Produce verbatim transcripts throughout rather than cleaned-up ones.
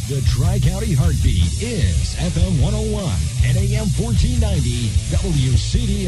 The Tri-County Heartbeat is F M one oh one and A M fourteen ninety W C D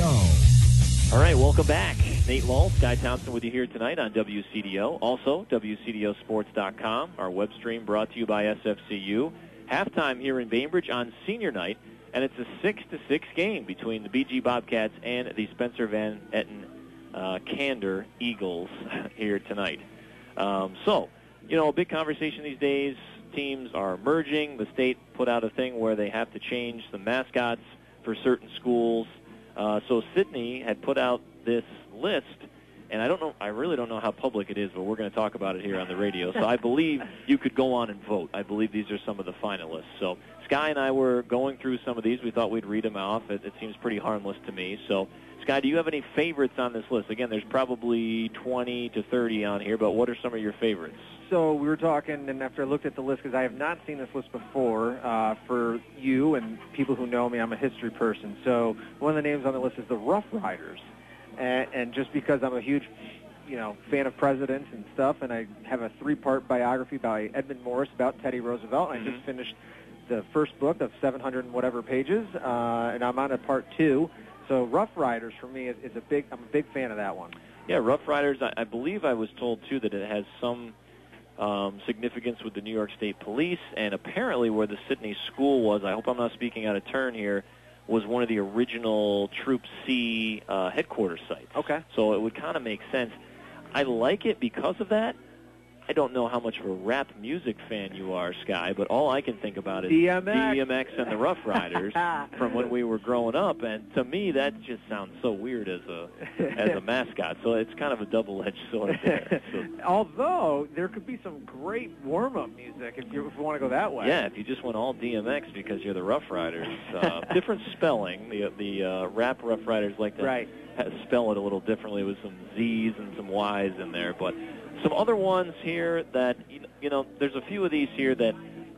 O. All right, welcome back. Nate Lull, Sky Thompson with you here tonight on W C D O. Also, W C D O sports dot com, our web stream brought to you by S F C U. Halftime here in Bainbridge on senior night, and it's a six to six game between the B G Bobcats and the Spencer Van Etten uh, Candor Eagles here tonight. Um, so, you know, a big conversation these days. Teams are merging. The state put out a thing where they have to change the mascots for certain schools. Uh, so Sidney had put out this list, and I don't know, I really don't know how public it is, but we're going to talk about it here on the radio. So I believe you could go on and vote. I believe these are some of the finalists. So Sky and I were going through some of these. We thought we'd read them off. It, it seems pretty harmless to me. So, Sky, do you have any favorites on this list? Again, there's probably twenty to thirty on here, but what are some of your favorites? So we were talking, and after I looked at the list, because I have not seen this list before, uh, for you and people who know me, I'm a history person. So one of the names on the list is the Rough Riders. And, and just because I'm a huge, you know, fan of presidents and stuff, and I have a three-part biography by Edmund Morris about Teddy Roosevelt, and mm-hmm. I just finished the first book of seven hundred and whatever pages, uh, and I'm on a part two. So Rough Riders for me is, is a big. I'm a big fan of that one. Yeah, Rough Riders. I, I believe I was told too that it has some um, significance with the New York State Police, and apparently where the Sidney School was. I hope I'm not speaking out of turn here. Was one of the original Troop C uh, headquarters sites. Okay. So it would kind of make sense. I like it because of that. I don't know how much of a rap music fan you are, Sky, but all I can think about is D M X, D M X and the Rough Riders from when we were growing up, and to me that just sounds so weird as a as a mascot. So it's kind of a double-edged sword there. So, although there could be some great warm-up music if you, if you want to go that way. Yeah, if you just went all D M X because you're the Rough Riders. Uh, different spelling. The the uh, rap Rough Riders like to right. spell it a little differently with some Z's and some Y's in there, but some other ones here that, you know, there's a few of these here that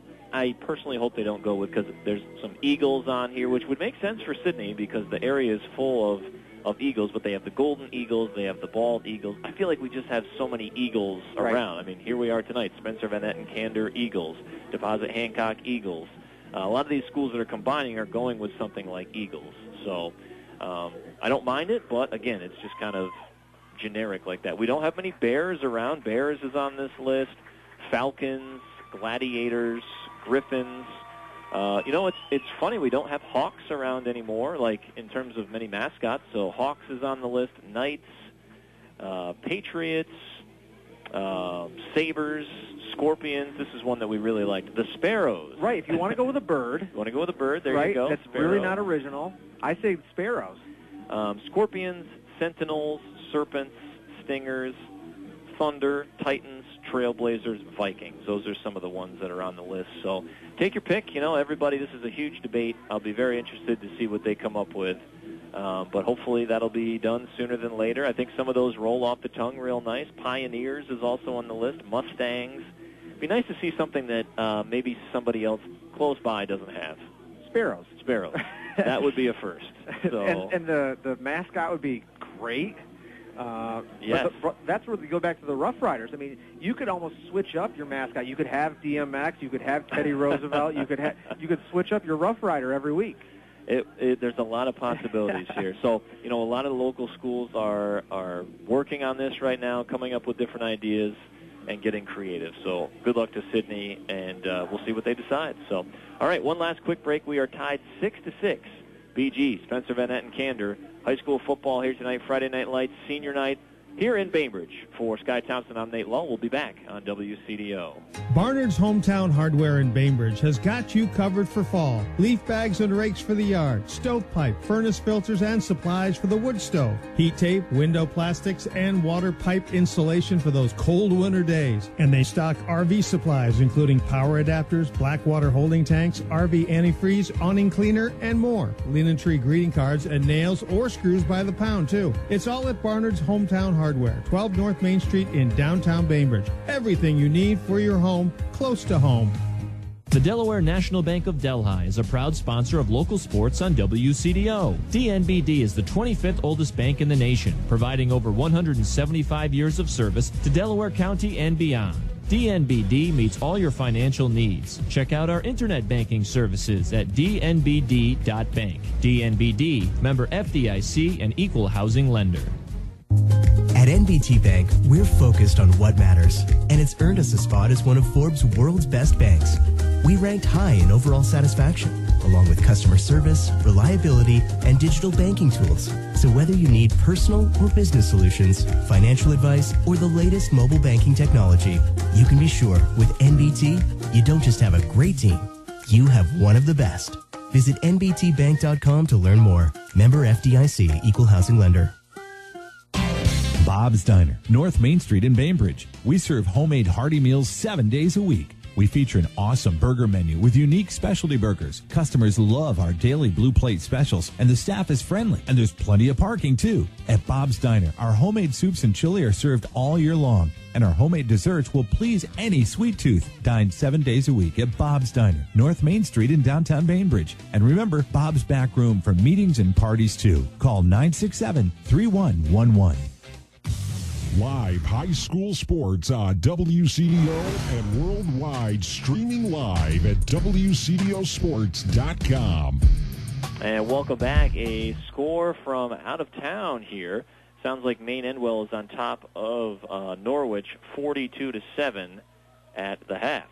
I personally hope they don't go with because there's some Eagles on here, which would make sense for Sidney because the area is full of, of Eagles, but they have the Golden Eagles, they have the Bald Eagles. I feel like we just have so many Eagles right. around. I mean, here we are tonight, Spencer Van Etten Candor Eagles, Deposit Hancock Eagles. Uh, a lot of these schools that are combining are going with something like Eagles. So um, I don't mind it, but, again, it's just kind of generic like that. We don't have many Bears around. Bears is on this list. Falcons, Gladiators, Griffins. Uh, you know, it's it's funny we don't have Hawks around anymore, like in terms of many mascots. So Hawks is on the list. Knights, uh, Patriots, uh, Sabres, Scorpions. This is one that we really liked. The Sparrows. Right. If you want to go with a bird. You want to go with a bird? There right, you go. That's Sparrow. really not original. I say Sparrows. Um, Scorpions, Sentinels, Serpents, Stingers, Thunder, Titans, Trailblazers, Vikings. Those are some of the ones that are on the list. So take your pick. You know, everybody, this is a huge debate. I'll be very interested to see what they come up with. Um, but hopefully that'll be done sooner than later. I think some of those roll off the tongue real nice. Pioneers is also on the list. Mustangs. It'd be nice to see something that uh, maybe somebody else close by doesn't have. Sparrows. Sparrows. That would be a first. So. and and the, the mascot would be great. Uh, yes. The, that's where we go back to the Rough Riders. I mean, you could almost switch up your mascot. You could have D M X. You could have Teddy Roosevelt. You could ha- you could switch up your Rough Rider every week. It, it, there's a lot of possibilities here. So, you know, a lot of the local schools are are working on this right now, coming up with different ideas and getting creative. So good luck to Sidney, and uh, we'll see what they decide. So, all right, one last quick break. We are tied six to six. B G, Spencer Van Etten Candor. High school football here tonight, Friday Night Lights, senior night here in Bainbridge. For Sky Thompson, I'm Nate Lull. We'll be back on W C D O. Barnard's Hometown Hardware in Bainbridge has got you covered for fall. Leaf bags and rakes for the yard, stovepipe, furnace filters, and supplies for the wood stove. Heat tape, window plastics, and water pipe insulation for those cold winter days. And they stock R V supplies, including power adapters, black water holding tanks, R V antifreeze, awning cleaner, and more. Linen tree greeting cards and nails or screws by the pound, too. It's all at Barnard's Hometown Hardware, twelve North Main Street in downtown Bainbridge. Everything you need for your home, close to home. The Delaware National Bank of Delhi is a proud sponsor of local sports on W C D O. D N B D is the twenty-fifth oldest bank in the nation, providing over one hundred seventy-five years of service to Delaware County and beyond. D N B D meets all your financial needs. Check out our internet banking services at d n b d dot bank. D N B D, member F D I C and equal housing lender. At N B T Bank, we're focused on what matters, and it's earned us a spot as one of Forbes' world's best banks. We ranked high in overall satisfaction, along with customer service, reliability, and digital banking tools. So whether you need personal or business solutions, financial advice, or the latest mobile banking technology, you can be sure with N B T, you don't just have a great team, you have one of the best. Visit n b t bank dot com to learn more. Member F D I C, equal housing lender. Bob's Diner, North Main Street in Bainbridge. We serve homemade hearty meals seven days a week. We feature an awesome burger menu with unique specialty burgers. Customers love our daily blue plate specials, and the staff is friendly, and there's plenty of parking too. At Bob's Diner, our homemade soups and chili are served all year long, and our homemade desserts will please any sweet tooth. Dine seven days a week at Bob's Diner, North Main Street in downtown Bainbridge. And remember, Bob's back room for meetings and parties too. Call nine six seven, three one one one. Live high school sports on W C D O and worldwide, streaming live at w c d o sports dot com. And welcome back. A score from out of town here. Sounds like Maine Endwell is on top of uh, Norwich, forty-two to seven at the half.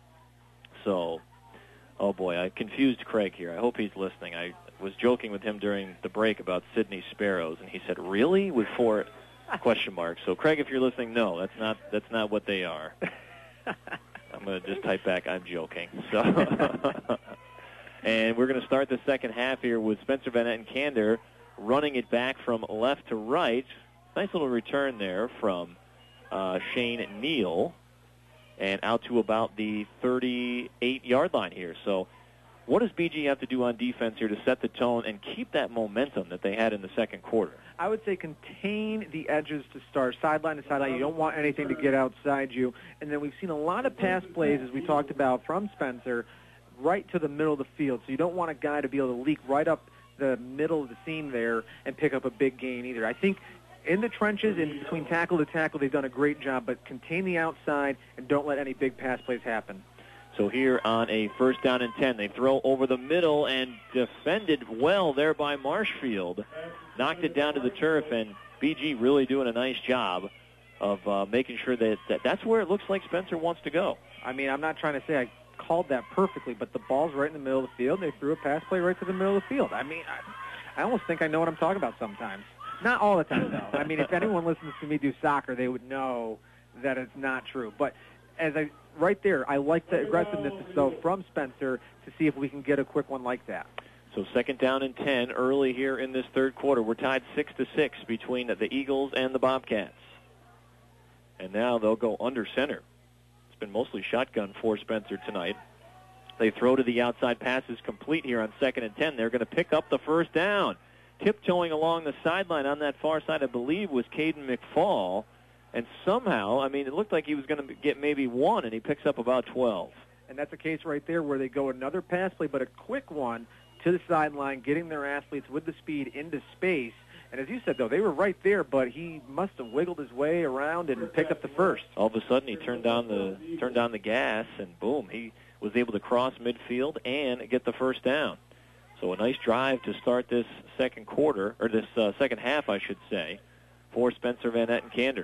So, oh boy, I confused Craig here. I hope he's listening. I was joking with him during the break about Sydney Sparrows, and he said, "Really?" with four question marks. So, Craig, if you're listening, no, that's not that's not what they are. I'm going to just type back, "I'm joking." So, and we're going to start the second half here with Spencer Van Etten-Kander running it back from left to right. Nice little return there from uh, Shane Neal, and out to about the thirty-eight-yard line here. So, what does B G have to do on defense here to set the tone and keep that momentum that they had in the second quarter? I would say contain the edges to start, sideline to sideline. You don't want anything to get outside you. And then we've seen a lot of pass plays, as we talked about, from Spencer, right to the middle of the field. So you don't want a guy to be able to leak right up the middle of the seam there and pick up a big gain either. I think in the trenches, in between tackle to tackle, they've done a great job, but contain the outside and don't let any big pass plays happen. So here on a first down and ten, they throw over the middle and defended well there by Marshfield. Knocked it down to the turf, and B G really doing a nice job of uh, making sure that, that that's where it looks like Spencer wants to go. I mean, I'm not trying to say I called that perfectly, but the ball's right in the middle of the field. They threw a pass play right to the middle of the field. I mean, I, I almost think I know what I'm talking about sometimes. Not all the time, though. I mean, if anyone listens to me do soccer, they would know that it's not true. But as I right there, I like the aggressiveness, though, from Spencer to see if we can get a quick one like that. So second down and ten early here in this third quarter. We're tied six to six between the Eagles and the Bobcats. And now they'll go under center. It's been mostly shotgun for Spencer tonight. They throw to the outside. Pass is complete here on second and ten. They're going to pick up the first down. Tiptoeing along the sideline on that far side, I believe, was Caden McFall. And somehow, I mean, it looked like he was going to get maybe one, and he picks up about twelve. And that's a case right there where they go another pass play, but a quick one to the sideline, getting their athletes with the speed into space. And as you said, though, they were right there, but he must have wiggled his way around and picked up the first. All of a sudden, he turned down the turned down the gas, and boom, he was able to cross midfield and get the first down. So a nice drive to start this second quarter, or this uh, second half, I should say, for Spencer Van Etten-Kander.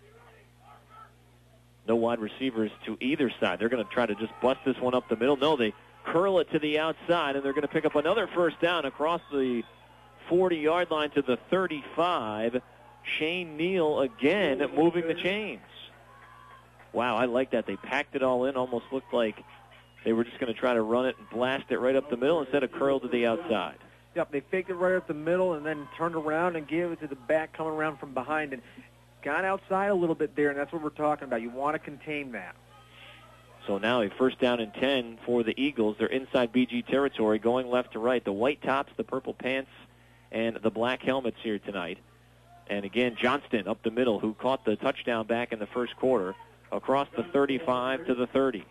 No wide receivers to either side. They're going to try to just bust this one up the middle. No, they curl it to the outside, and they're going to pick up another first down across the forty-yard line to the thirty-five. Shane Neal again moving the chains. Wow, I like that. They packed it all in, almost looked like they were just going to try to run it and blast it right up the middle instead of curl to the outside. Yep, they faked it right up the middle and then turned around and gave it to the back coming around from behind and got outside a little bit there, and that's what we're talking about. You want to contain that. So now a first down and ten for the Eagles. They're inside B G territory, going left to right. The white tops, the purple pants, and the black helmets here tonight. And again, Johnston up the middle, who caught the touchdown back in the first quarter, across the thirty-five to the thirty.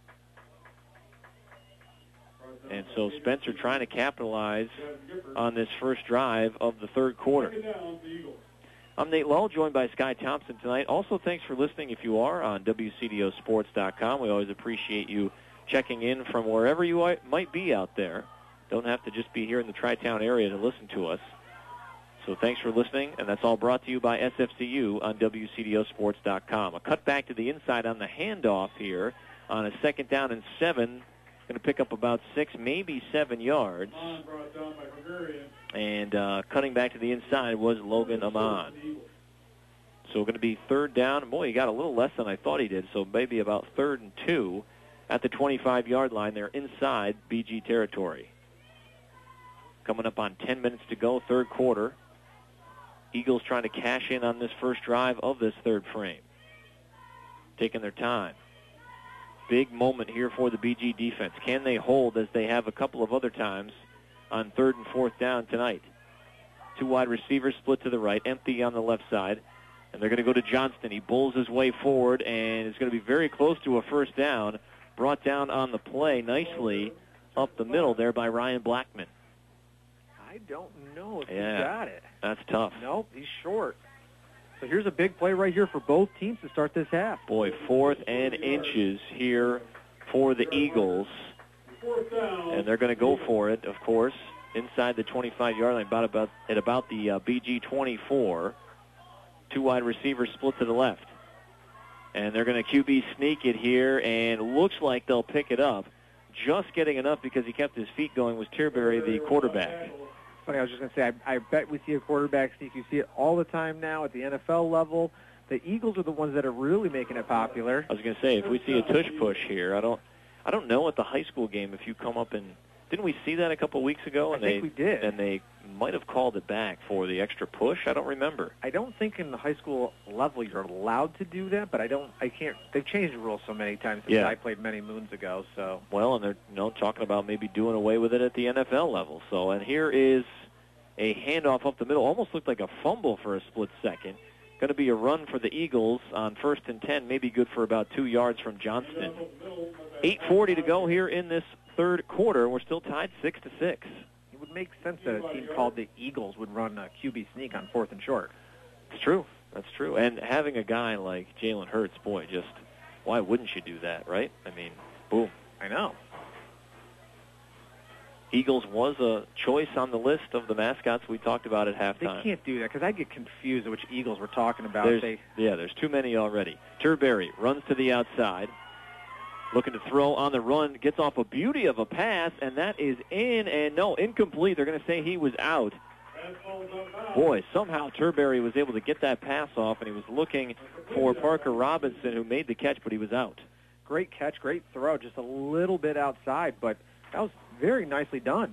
And so Spencer trying to capitalize on this first drive of the third quarter. I'm Nate Lull, joined by Sky Thompson tonight. Also, thanks for listening if you are on W C D O sports dot com. We always appreciate you checking in from wherever you might be out there. Don't have to just be here in the Tri-Town area to listen to us. So thanks for listening, and that's all brought to you by S F C U on W C D O sports dot com. A cut back to the inside on the handoff here on a second down and seven. Going to pick up about six, maybe seven yards. And uh, cutting back to the inside was Logan Amon. So going to be third down. Boy, he got a little less than I thought he did, so maybe about third and two at the twenty-five-yard line. They're inside B G territory. Coming up on ten minutes to go, third quarter. Eagles trying to cash in on this first drive of this third frame. Taking their time. Big moment here for the B G defense. Can they hold as they have a couple of other times on third and fourth down tonight? Two wide receivers split to the right, empty on the left side. And they're going to go to Johnston. He bulls his way forward and is going to be very close to a first down. Brought down on the play nicely up the middle there by Ryan Blackman. I don't know if yeah, he got it. That's tough. Nope, he's short. So here's a big play right here for both teams to start this half. Boy, fourth and inches here for the Eagles. And they're going to go for it, of course, inside the twenty-five-yard line, about, about at about the uh, B G twenty-four. Two wide receivers split to the left. And they're going to Q B sneak it here, and looks like they'll pick it up. Just getting enough because he kept his feet going was Tierberry, the quarterback. Funny, I was just going to say, I, I bet we see a quarterback sneak. You see it all the time now at the N F L level. The Eagles are the ones that are really making it popular. I was going to say, if we see a tush push here, I don't, I don't know at the high school game if you come up and didn't we see that a couple of weeks ago? And I think they, we did. And they might have called it back for the extra push. I don't remember. I don't think in the high school level you're allowed to do that, but I don't. I can't. They've changed the rules so many times since yeah. I played many moons ago. So well, and they're you know talking about maybe doing away with it at the N F L level. So and here is a handoff up the middle. Almost looked like a fumble for a split second. Going to be a run for the Eagles on first and ten, maybe good for about two yards from Johnston. eight forty to go here in this third quarter. We're still tied six to six. It would make sense that a team called the Eagles would run a Q B sneak on fourth and short. It's true. That's true. And having a guy like Jalen Hurts, boy, just why wouldn't you do that, right? I mean, boom. I know. Eagles was a choice on the list of the mascots we talked about at halftime. They can't do that because I get confused which Eagles we're talking about. There's, they... Yeah, there's too many already. Tierberry runs to the outside, looking to throw on the run, gets off a beauty of a pass, and that is in, and no, incomplete. They're going to say he was out. Boy, somehow Tierberry was able to get that pass off, and he was looking for Parker Robinson, who made the catch, but he was out. Great catch, great throw, just a little bit outside, but that was very nicely done.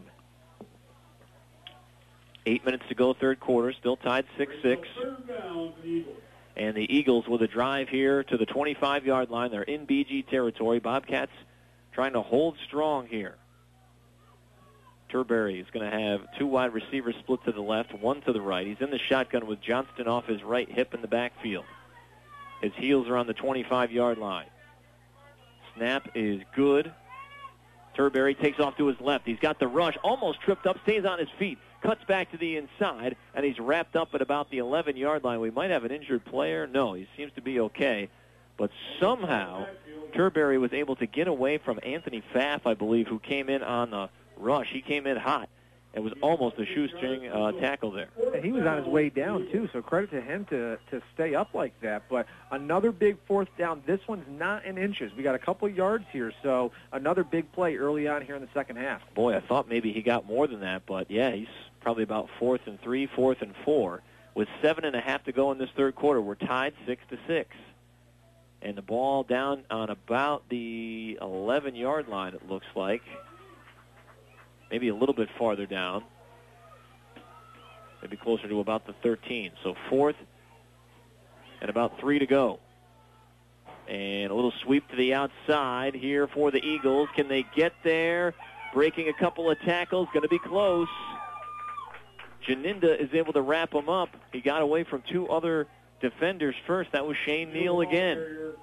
Eight minutes to go, third quarter, still tied six six. And the Eagles with a drive here to the twenty-five-yard line. They're in B G territory. Bobcats trying to hold strong here. Tierberry is going to have two wide receivers split to the left, one to the right. He's in the shotgun with Johnston off his right hip in the backfield. His heels are on the twenty-five-yard line. Snap is good. Tierberry takes off to his left. He's got the rush, almost tripped up, stays on his feet, cuts back to the inside, and he's wrapped up at about the eleven-yard line. We might have an injured player. No, he seems to be okay. But somehow, Tierberry was able to get away from Anthony Pfaff, I believe, who came in on the rush. He came in hot. It was almost a shoestring uh, tackle there. And he was on his way down, too, so credit to him to, to stay up like that. But another big fourth down. This one's not in inches. We got a couple yards here, so another big play early on here in the second half. Boy, I thought maybe he got more than that, but, yeah, he's probably about fourth and three, fourth and four. With seven and a half to go in this third quarter, we're tied six to six. And the ball down on about the eleven-yard line, it looks like. Maybe a little bit farther down. Maybe closer to about the thirteen. So fourth and about three to go. And a little sweep to the outside here for the Eagles. Can they get there? Breaking a couple of tackles. Going to be close. Janinda is able to wrap him up. He got away from two other defenders first. That was Shane Neal again.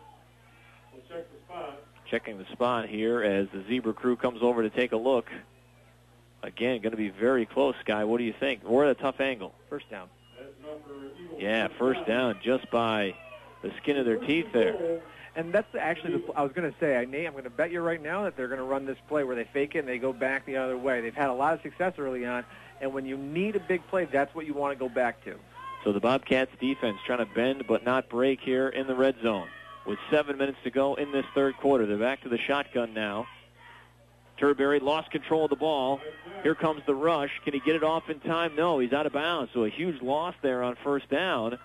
Checking the spot here as the Zebra crew comes over to take a look. Again, going to be very close, Guy. What do you think? We're at a tough angle. First down. Yeah, first down just by the skin of their teeth there. And that's actually, the, I was going to say, I, Nate, I'm going to bet you right now that they're going to run this play where they fake it and they go back the other way. They've had a lot of success early on, and when you need a big play, that's what you want to go back to. So the Bobcats defense trying to bend but not break here in the red zone. With seven minutes to go in this third quarter, they're back to the shotgun now. Turberry lost control of the ball. Here comes the rush. Can he get it off in time? No, he's out of bounds. So a huge loss there on first down.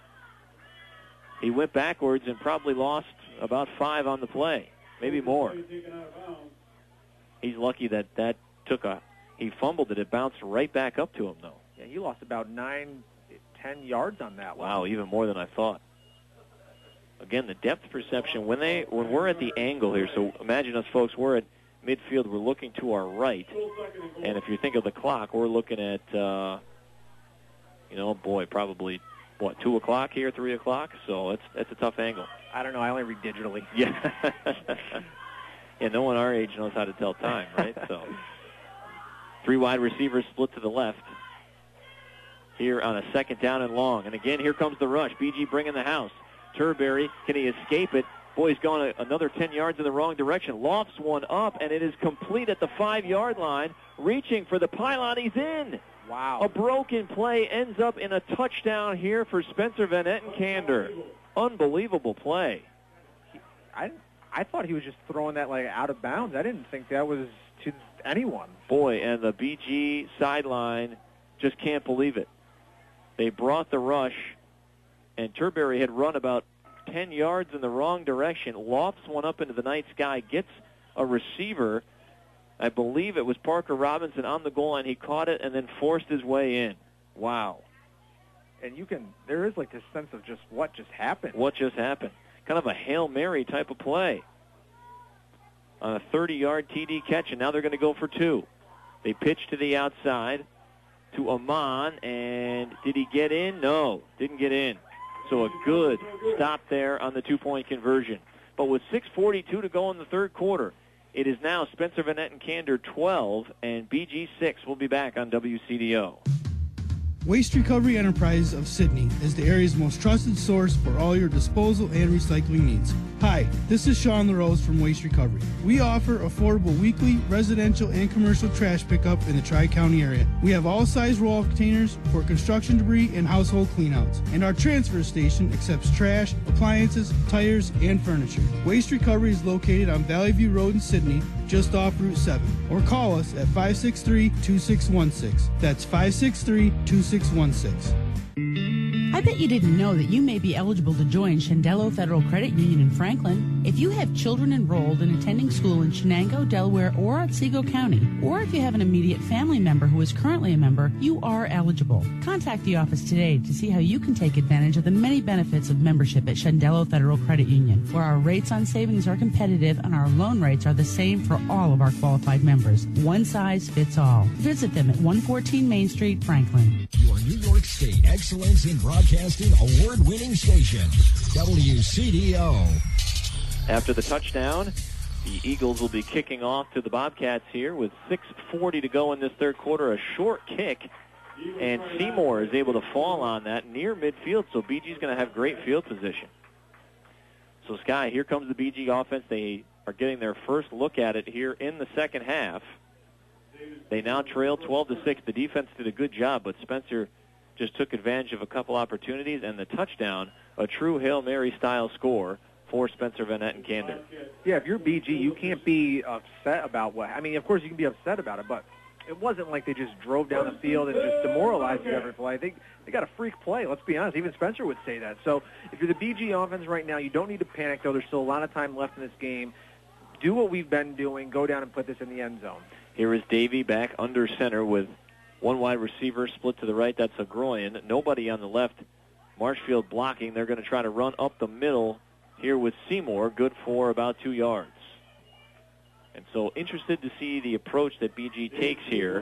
He went backwards and probably lost about five on the play, maybe more. He's lucky that that took a, he fumbled it. It bounced right back up to him, though. Yeah, he lost about nine, ten yards on that one. Wow, even more than I thought. Again, the depth perception, when they when we're at the angle here, so imagine us folks, we're at midfield, we're looking to our right, and if you think of the clock, we're looking at, uh, you know, boy, probably, what, two o'clock here, three o'clock? So it's, it's a tough angle. I don't know, I only read digitally. Yeah. Yeah, no one our age knows how to tell time, right? So three wide receivers split to the left here on a second down and long. And again, here comes the rush. B G bringing the house. Turberry, can he escape it? Boy, he's gone a, another ten yards in the wrong direction. Lofts one up, and it is complete at the five-yard line. Reaching for the pylon, he's in. Wow. A broken play ends up in a touchdown here for Spencer Van Ettenkander. Unbelievable play. I, I thought he was just throwing that like out of bounds. I didn't think that was to anyone. Boy, and the B G sideline just can't believe it. They brought the rush, and Turberry had run about ten yards in the wrong direction, lofts one up into the night sky, gets a receiver. I believe it was Parker Robinson on the goal line. He caught it and then forced his way in. Wow. And you can, there is like this sense of just what just happened. What just happened? Kind of a Hail Mary type of play. On a thirty-yard T D catch, and now they're going to go for two. They pitch to the outside to Amon, and did he get in? No, didn't get in. So a good stop there on the two-point conversion. But with six forty-two to go in the third quarter, it is now Spencer Van Ettenkander twelve and B G six. We'll be back on W C D O. Waste Recovery Enterprises of Sydney is the area's most trusted source for all your disposal and recycling needs. Hi, this is Sean LaRose from Waste Recovery. We offer affordable weekly, residential, and commercial trash pickup in the Tri-County area. We have all size roll containers for construction debris and household cleanouts. And our transfer station accepts trash, appliances, tires, and furniture. Waste Recovery is located on Valley View Road in Sydney, just off Route seven. Or call us at five six three, two six one six. That's five six three, two six one six. I bet you didn't know that you may be eligible to join Shendello Federal Credit Union in Franklin. If you have children enrolled and attending school in Shenango, Delaware, or Otsego County, or if you have an immediate family member who is currently a member, you are eligible. Contact the office today to see how you can take advantage of the many benefits of membership at Shendello Federal Credit Union, where our rates on savings are competitive and our loan rates are the same for all of our qualified members. One size fits all. Visit them at one fourteen Main Street, Franklin. Your New York State Excellence in Broadcasting award-winning station, W C D O. After the touchdown, the Eagles will be kicking off to the Bobcats here with six forty to go in this third quarter. A short kick, and Seymour is able to fall on that near midfield, so B G's going to have great field position. So, Sky, here comes the B G offense. They are getting their first look at it here in the second half. They now trail twelve to six. The defense did a good job, but Spencer just took advantage of a couple opportunities, and the touchdown, a true Hail Mary-style score for Spencer Van Ettenkander. Yeah, if you're B G, you can't be upset about what... I mean, of course, you can be upset about it, but it wasn't like they just drove down the field and just demoralized you every play. They, they got a freak play, let's be honest. Even Spencer would say that. So if you're the B G offense right now, you don't need to panic, though. There's still a lot of time left in this game. Do what we've been doing. Go down and put this in the end zone. Here is Davey back under center with one wide receiver split to the right. That's Agroyan. Nobody on the left. Marshfield blocking. They're going to try to run up the middle here with Seymour. Good for about two yards. And so interested to see the approach that B G takes here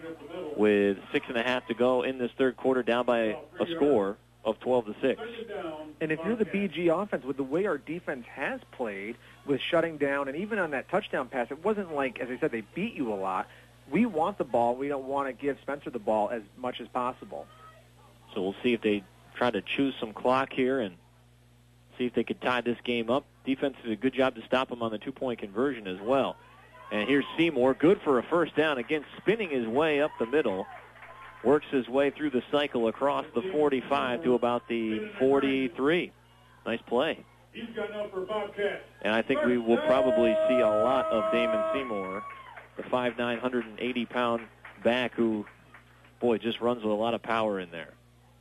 with six and a half to go in this third quarter, down by a score of twelve to six. And if you're the B G offense, with the way our defense has played, with shutting down, and even on that touchdown pass, it wasn't like, as I said, they beat you a lot. We want the ball. We don't want to give Spencer the ball as much as possible. So we'll see if they try to choose some clock here and see if they could tie this game up. Defense did a good job to stop them on the two-point conversion as well. And here's Seymour, good for a first down. Again, spinning his way up the middle. Works his way through the cycle across the forty-five to about the forty-three. Nice play. He's got enough for Bobcat. And I think we will probably see a lot of Damon Seymour, the five nine, one hundred eighty pound back who, boy, just runs with a lot of power in there.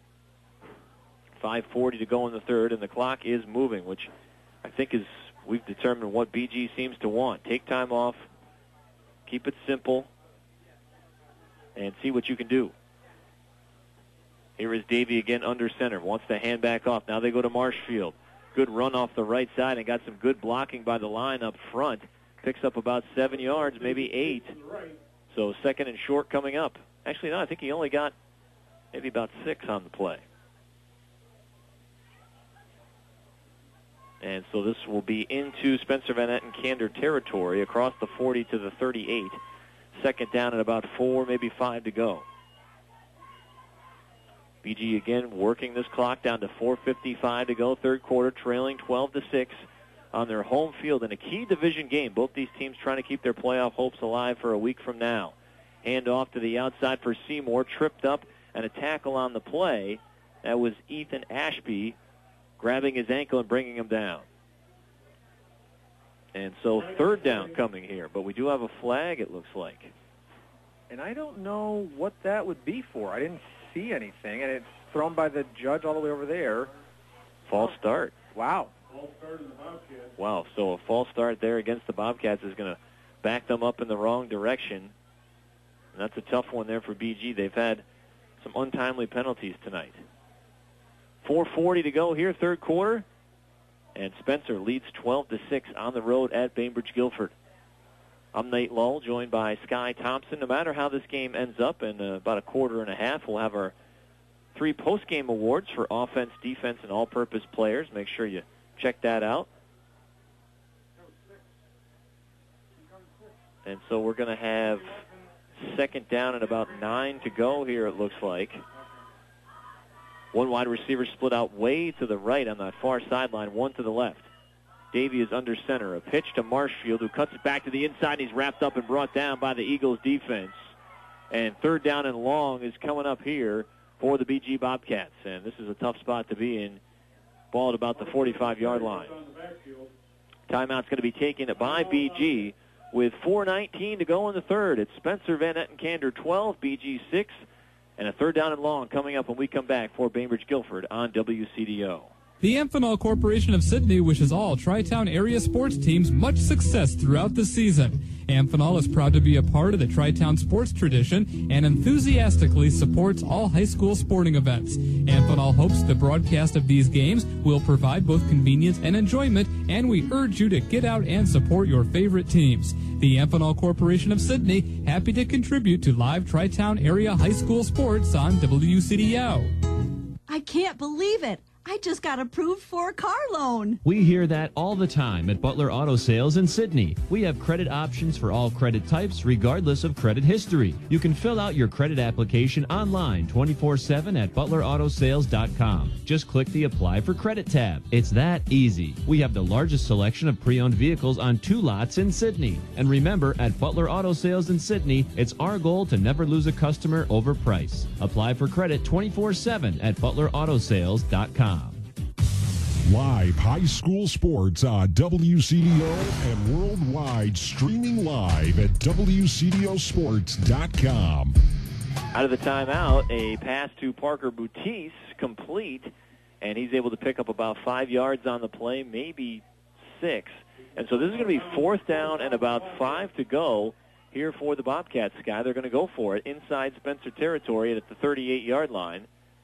five forty to go in the third, and the clock is moving, which I think is, we've determined what B G seems to want. Take time off, keep it simple, and see what you can do. Here is Davey again under center, wants to hand back off. Now they go to Marshfield. Good run off the right side and got some good blocking by the line up front. Picks up about seven yards, maybe eight. So second and short coming up. Actually, no, I think he only got maybe about six on the play. And so this will be into Spencer Van Etten Kander territory across the forty to the thirty-eight. Second down and about four, maybe five to go. B G again working this clock down to four fifty-five to go. Third quarter, trailing twelve to six on their home field in a key division game. Both these teams trying to keep their playoff hopes alive for a week from now. Hand off to the outside for Seymour. Tripped up and a tackle on the play. That was Ethan Ashby grabbing his ankle and bringing him down. And so third down coming here. But we do have a flag, it looks like. And I don't know what that would be for. I didn't see anything, and it's thrown by the judge all the way over there. False start. Wow. False start in the Bobcats. Wow, so a false start there against the Bobcats is going to back them up in the wrong direction. And that's a tough one there for B G. They've had some untimely penalties tonight. four forty to go here, third quarter. And Spencer leads twelve to six on the road at Bainbridge Guilford. I'm Nate Lull, joined by Sky Thompson. No matter how this game ends up, in uh, about a quarter and a half, we'll have our three post-game awards for offense, defense, and all-purpose players. Make sure you check that out. And so we're going to have second down and about nine to go here, it looks like. One wide receiver split out way to the right on that far sideline, one to the left. Davey is under center. A pitch to Marshfield, who cuts it back to the inside. He's wrapped up and brought down by the Eagles defense. And third down and long is coming up here for the B G Bobcats. And this is a tough spot to be in. Ball at about the forty-five-yard line. Timeout's going to be taken by B G with four nineteen to go in the third. It's Spencer Van Etten Kander twelve, B G six, and a third down and long coming up when we come back for Bainbridge Guilford on W C D O. The Amphenol Corporation of Sidney wishes all Tri-Town area sports teams much success throughout the season. Amphenol is proud to be a part of the Tri-Town sports tradition and enthusiastically supports all high school sporting events. Amphenol hopes the broadcast of these games will provide both convenience and enjoyment, and we urge you to get out and support your favorite teams. The Amphenol Corporation of Sidney, happy to contribute to live Tri-Town area high school sports on W C D O. I can't believe it. I just got approved for a car loan. We hear that all the time at Butler Auto Sales in Sidney. We have credit options for all credit types, regardless of credit history. You can fill out your credit application online twenty-four seven at butler auto sales dot com. Just click the Apply for Credit tab. It's that easy. We have the largest selection of pre-owned vehicles on two lots in Sidney. And remember, at Butler Auto Sales in Sidney, it's our goal to never lose a customer over price. Apply for credit twenty-four seven at butler auto sales dot com. Live high school sports on W C D O and worldwide, streaming live at W C D O sports dot com. Out of the timeout, a pass to Parker Boutis, complete, and he's able to pick up about five yards on the play, maybe six. And so this is going to be fourth down and about five to go here for the Bobcats, Sky. They're going to go for it inside Spencer territory at the thirty-eight-yard line.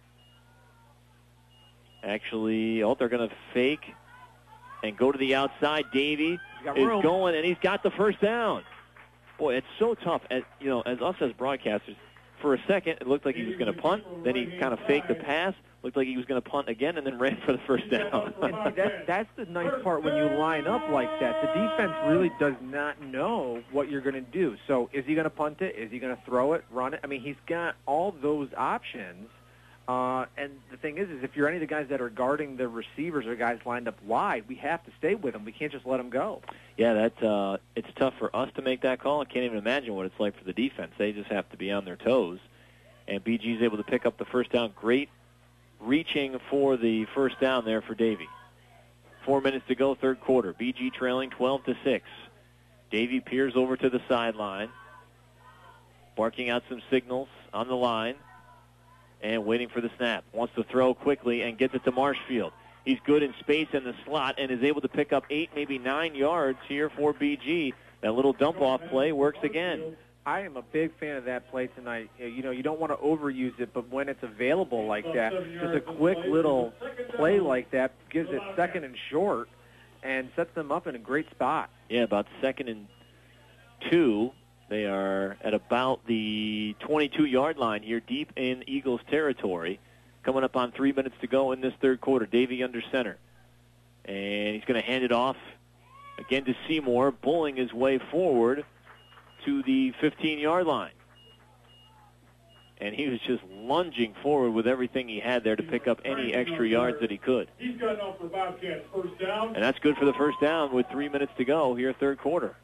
Actually, oh, they're going to fake and go to the outside. Davey is room. going, and he's got the first down. Boy, it's so tough. As, you know, as us as broadcasters, for a second, it looked like he was going to punt. Then he kind of faked the pass, looked like he was going to punt again, and then ran for the first down. And see, that, that's the nice part when you line up like that. The defense really does not know what you're going to do. So is he going to punt it? Is he going to throw it, run it? I mean, he's got all those options. Uh, and the thing is, is if you're any of the guys that are guarding the receivers or guys lined up wide, we have to stay with them. We can't just let them go. Yeah, that uh, it's tough for us to make that call. I can't even imagine what it's like for the defense. They just have to be on their toes. And B G is able to pick up the first down. Great reaching for the first down there for Davie. Four minutes to go, third quarter. B G trailing twelve to six. Davie peers over to the sideline, barking out some signals on the line. And waiting for the snap. Wants to throw quickly and gets it to Marshfield. He's good in space in the slot and is able to pick up eight, maybe nine yards here for B G. That little dump-off play works again. I am a big fan of that play tonight. You know, you don't want to overuse it, but when it's available like that, just a quick little play like that gives it second and short and sets them up in a great spot. Yeah, about second and two. They are at about the twenty-two-yard line here, deep in Eagles territory. Coming up on three minutes to go in this third quarter. Davie under center. And he's going to hand it off again to Seymour, bulling his way forward to the fifteen-yard line. And he was just lunging forward with everything he had there to pick up any extra yards that he could. He's got enough for Bobcats first down. And that's good for the first down with three minutes to go here, third quarter.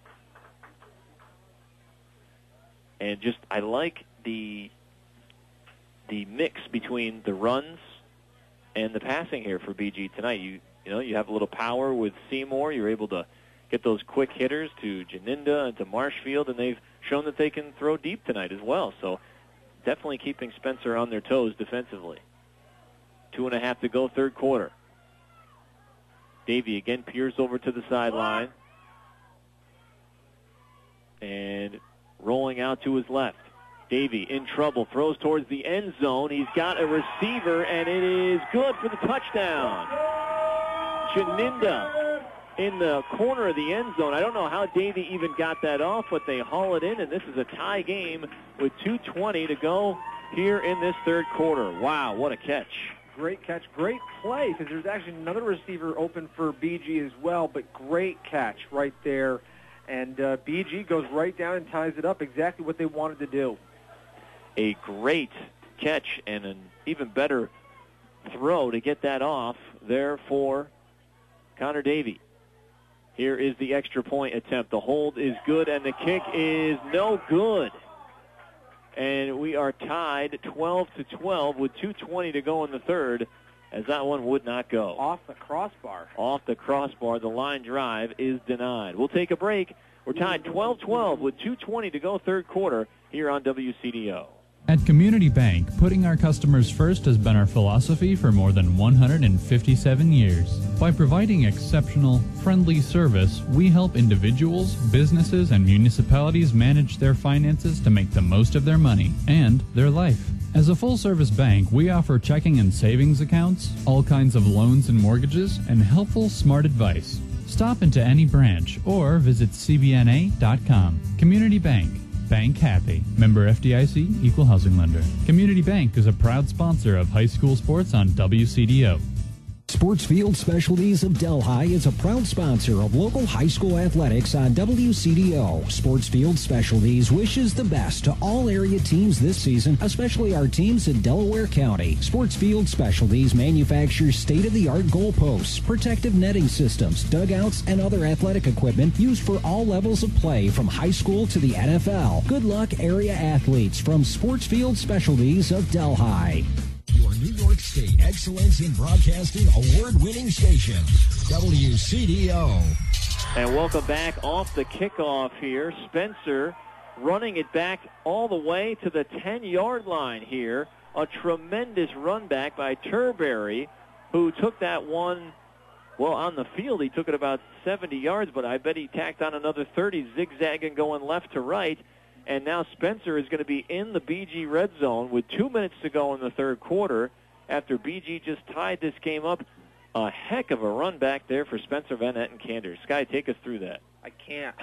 And just, I like the the mix between the runs and the passing here for B G tonight. You you know, you have a little power with Seymour. You're able to get those quick hitters to Janinda and to Marshfield, and they've shown that they can throw deep tonight as well. So definitely keeping Spencer on their toes defensively. Two and a half to go, third quarter. Davie again peers over to the sideline. And rolling out to his left. Davie in trouble, throws towards the end zone. He's got a receiver, and it is good for the touchdown. Janinda in the corner of the end zone. I don't know how Davie even got that off, but they haul it in, and this is a tie game with two twenty to go here in this third quarter. Wow, what a catch. Great catch, great play, because there's actually another receiver open for B G as well, but great catch right there. And uh, B G goes right down and ties it up, exactly what they wanted to do. A great catch and an even better throw to get that off there for Connor Davie. Here is the extra point attempt. The hold is good, and the kick is no good. And we are tied twelve to twelve with two twenty to go in the third, as that one would not go. Off the crossbar. Off the crossbar. The line drive is denied. We'll take a break. We're tied twelve twelve with two twenty to go third quarter here on W C D O. At Community Bank, putting our customers first has been our philosophy for more than one hundred fifty-seven years. By providing exceptional, friendly service, we help individuals, businesses, and municipalities manage their finances to make the most of their money and their life. As a full-service bank, we offer checking and savings accounts, all kinds of loans and mortgages, and helpful, smart advice. Stop into any branch or visit c b n a dot com. Community Bank. Bank happy. Member F D I C, Equal Housing Lender. Community Bank is a proud sponsor of high school sports on W C D O. Sportsfield Specialties of Delhi is a proud sponsor of local high school athletics on W C D O. Sportsfield Specialties wishes the best to all area teams this season, especially our teams in Delaware County. Sportsfield Specialties manufactures state-of-the-art goalposts, protective netting systems, dugouts, and other athletic equipment used for all levels of play from high school to the N F L. Good luck, area athletes, from Sportsfield Specialties of Delhi. Your New York State Excellence in Broadcasting award-winning station, W C D O. And welcome back off the kickoff here. Spencer running it back all the way to the ten-yard line here. A tremendous run back by Turberry, who took that one, well, on the field. He took it about seventy yards, but I bet he tacked on another thirty, zigzagging going left to right. And now Spencer is going to be in the B G red zone with two minutes to go in the third quarter after B G just tied this game up. A heck of a run back there for Spencer Van Etten-Kander. Sky, take us through that. I can't.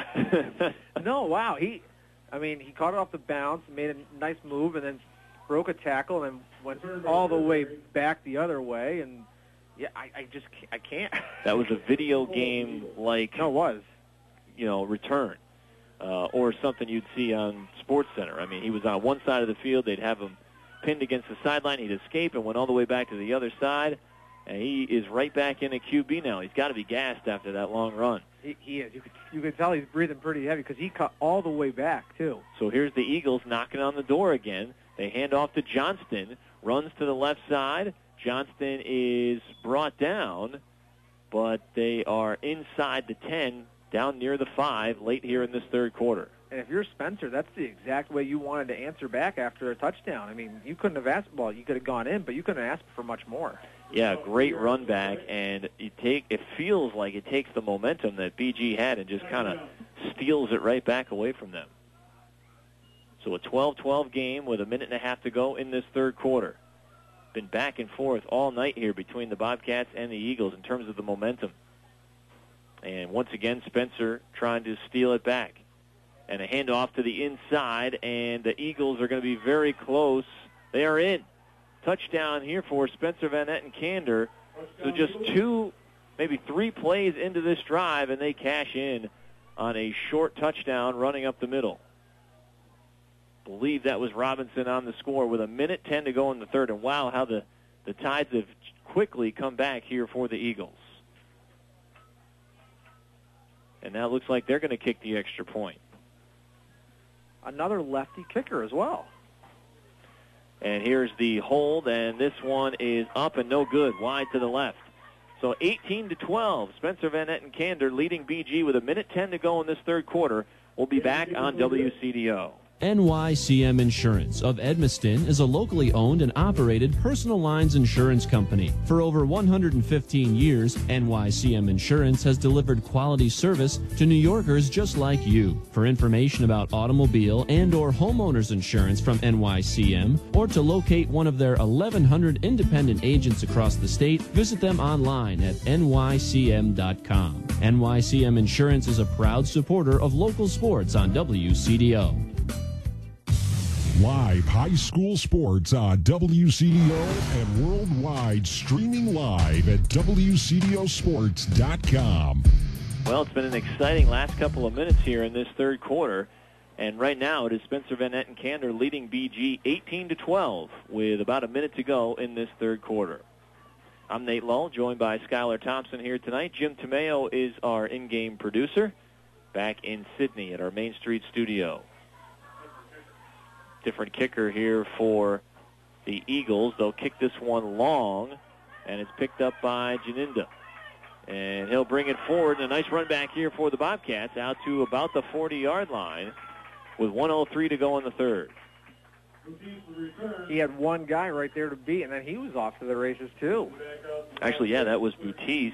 No, wow. He, I mean, he caught it off the bounce, made a nice move, and then broke a tackle and went all the way back the other way. And, yeah, I, I just can't, I can't. That was a video game like, no, it was. you know, return. Uh, or something you'd see on SportsCenter. I mean, he was on one side of the field. They'd have him pinned against the sideline. He'd escape and went all the way back to the other side. And he is right back in a Q B now. He's got to be gassed after that long run. He, he is. You could, you could tell he's breathing pretty heavy because he cut all the way back, too. So here's the Eagles knocking on the door again. They hand off to Johnston. Runs to the left side. Johnston is brought down, but they are inside the ten, down near the five, late here in this third quarter. And if you're Spencer, that's the exact way you wanted to answer back after a touchdown. I mean, you couldn't have asked, well, you could have gone in, but you couldn't have asked for much more. Yeah, great run back, and you take, it feels like it takes the momentum that B G had and just kind of steals it right back away from them. So a twelve twelve game with a minute and a half to go in this third quarter. Been back and forth all night here between the Bobcats and the Eagles in terms of the momentum. And once again, Spencer trying to steal it back. And a handoff to the inside, and the Eagles are going to be very close. They are in. Touchdown here for Spencer Van Etten-Kander. So just two, maybe three plays into this drive, and they cash in on a short touchdown running up the middle. Believe that was Robinson on the score with a minute ten to go in the third. And wow, how the, the Tides have quickly come back here for the Eagles. And now it looks like they're going to kick the extra point. Another lefty kicker as well. And here's the hold, and this one is up and no good, wide to the left. So eighteen to twelve, Spencer Van Etten-Kander leading B G with a minute ten to go in this third quarter. We'll be back on W C D O. N Y C M Insurance of Edmiston is a locally owned and operated personal lines insurance company. For over one hundred fifteen years, N Y C M Insurance has delivered quality service to New Yorkers just like you. For information about automobile and or homeowners insurance from N Y C M, or to locate one of their eleven hundred independent agents across the state, visit them online at N Y C M dot com. N Y C M Insurance is a proud supporter of local sports on W C D O. Live high school sports on W C D O and worldwide, streaming live at W C D O sports dot com. Well, it's been an exciting last couple of minutes here in this third quarter. And right now it is Spencer Van Etten-Kander leading B G eighteen to twelve with about a minute to go in this third quarter. I'm Nate Lull, joined by Skylar Thompson here tonight. Jim Tomeo is our in-game producer back in Sydney at our Main Street studio. Different kicker here for the Eagles. They'll kick this one long, and it's picked up by Janinda. And he'll bring it forward. And a nice run back here for the Bobcats out to about the forty-yard line with one oh three to go in the third. He had one guy right there to beat, and then he was off to the races, too. Actually, yeah, that was Boutis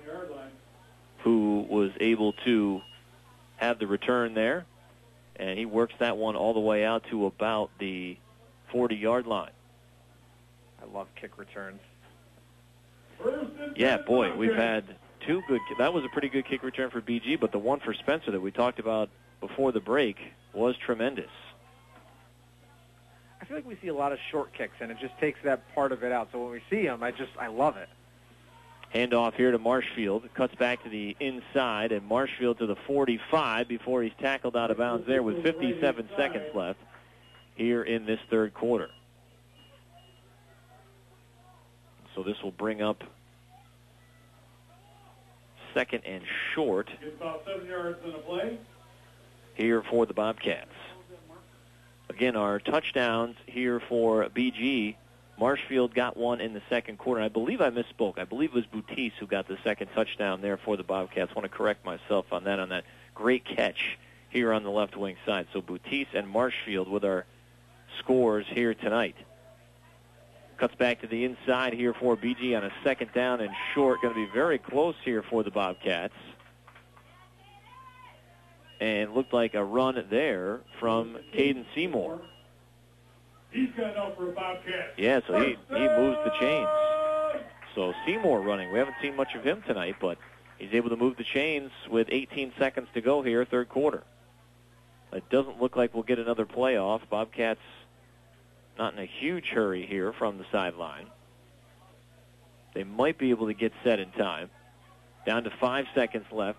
who was able to have the return there. And he works that one all the way out to about the forty-yard line. I love kick returns. Yeah, boy, we've had two good. That was a pretty good kick return for B G, but the one for Spencer that we talked about before the break was tremendous. I feel like we see a lot of short kicks, and it just takes that part of it out. So when we see them, I just I love it. Handoff here to Marshfield. Cuts back to the inside, and Marshfield to the forty-five before he's tackled out of bounds there with fifty-seven seconds left here in this third quarter. So this will bring up second and short about seven yards in a play here for the Bobcats. Again, our touchdowns here for B G. Marshfield got one in the second quarter. I believe I misspoke. I believe it was Boutis who got the second touchdown there for the Bobcats. I want to correct myself on that, on that great catch here on the left wing side. So Boutis and Marshfield with our scores here tonight. Cuts back to the inside here for B G on a second down and short. Going to be very close here for the Bobcats. And looked like a run there from Caden Seymour. He's got enough for a Bobcat. Yeah, so he, he moves the chains. So Seymour running. We haven't seen much of him tonight, but he's able to move the chains with eighteen seconds to go here, third quarter. It doesn't look like we'll get another playoff. Bobcats not in a huge hurry here from the sideline. They might be able to get set in time. Down to five seconds left.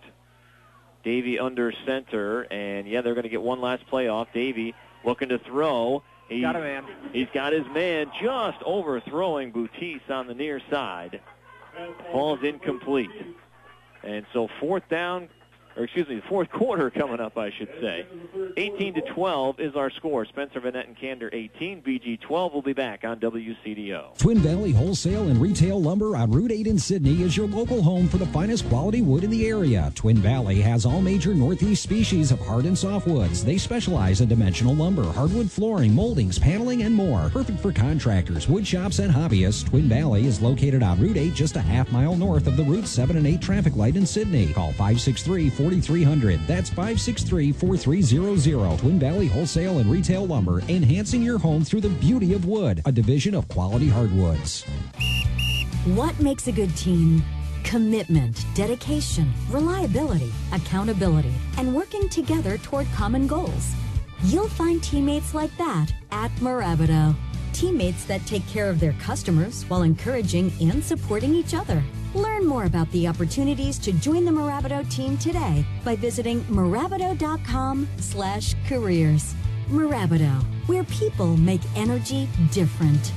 Davey under center, and yeah, they're going to get one last playoff. Davey looking to throw, He, got a man. He's got his man just overthrowing Boutis on the near side. Ball's incomplete. And so fourth down, or excuse me, fourth quarter coming up, I should say. eighteen to twelve is our score. Spencer Van Etten Kander eighteen, B G twelve. Will be back on W C D O. Twin Valley Wholesale and Retail Lumber on Route eight in Sydney is your local home for the finest quality wood in the area. Twin Valley has all major Northeast species of hard and softwoods. They specialize in dimensional lumber, hardwood flooring, moldings, paneling, and more. Perfect for contractors, wood shops, and hobbyists. Twin Valley is located on Route eight, just a half mile north of the Route seven and eight traffic light in Sydney. Call five six three, four three zero zero. That's five six three, four three zero zero. Twin Valley Wholesale and Retail Lumber, enhancing your home through the beauty of wood, a division of Quality Hardwoods. What makes a good team? Commitment, dedication, reliability, accountability, and working together toward common goals. You'll find teammates like that at Mirabito. Teammates that take care of their customers while encouraging and supporting each other. Learn more about the opportunities to join the Mirabito team today by visiting Mirabito.com slash careers. Mirabito, where people make energy different.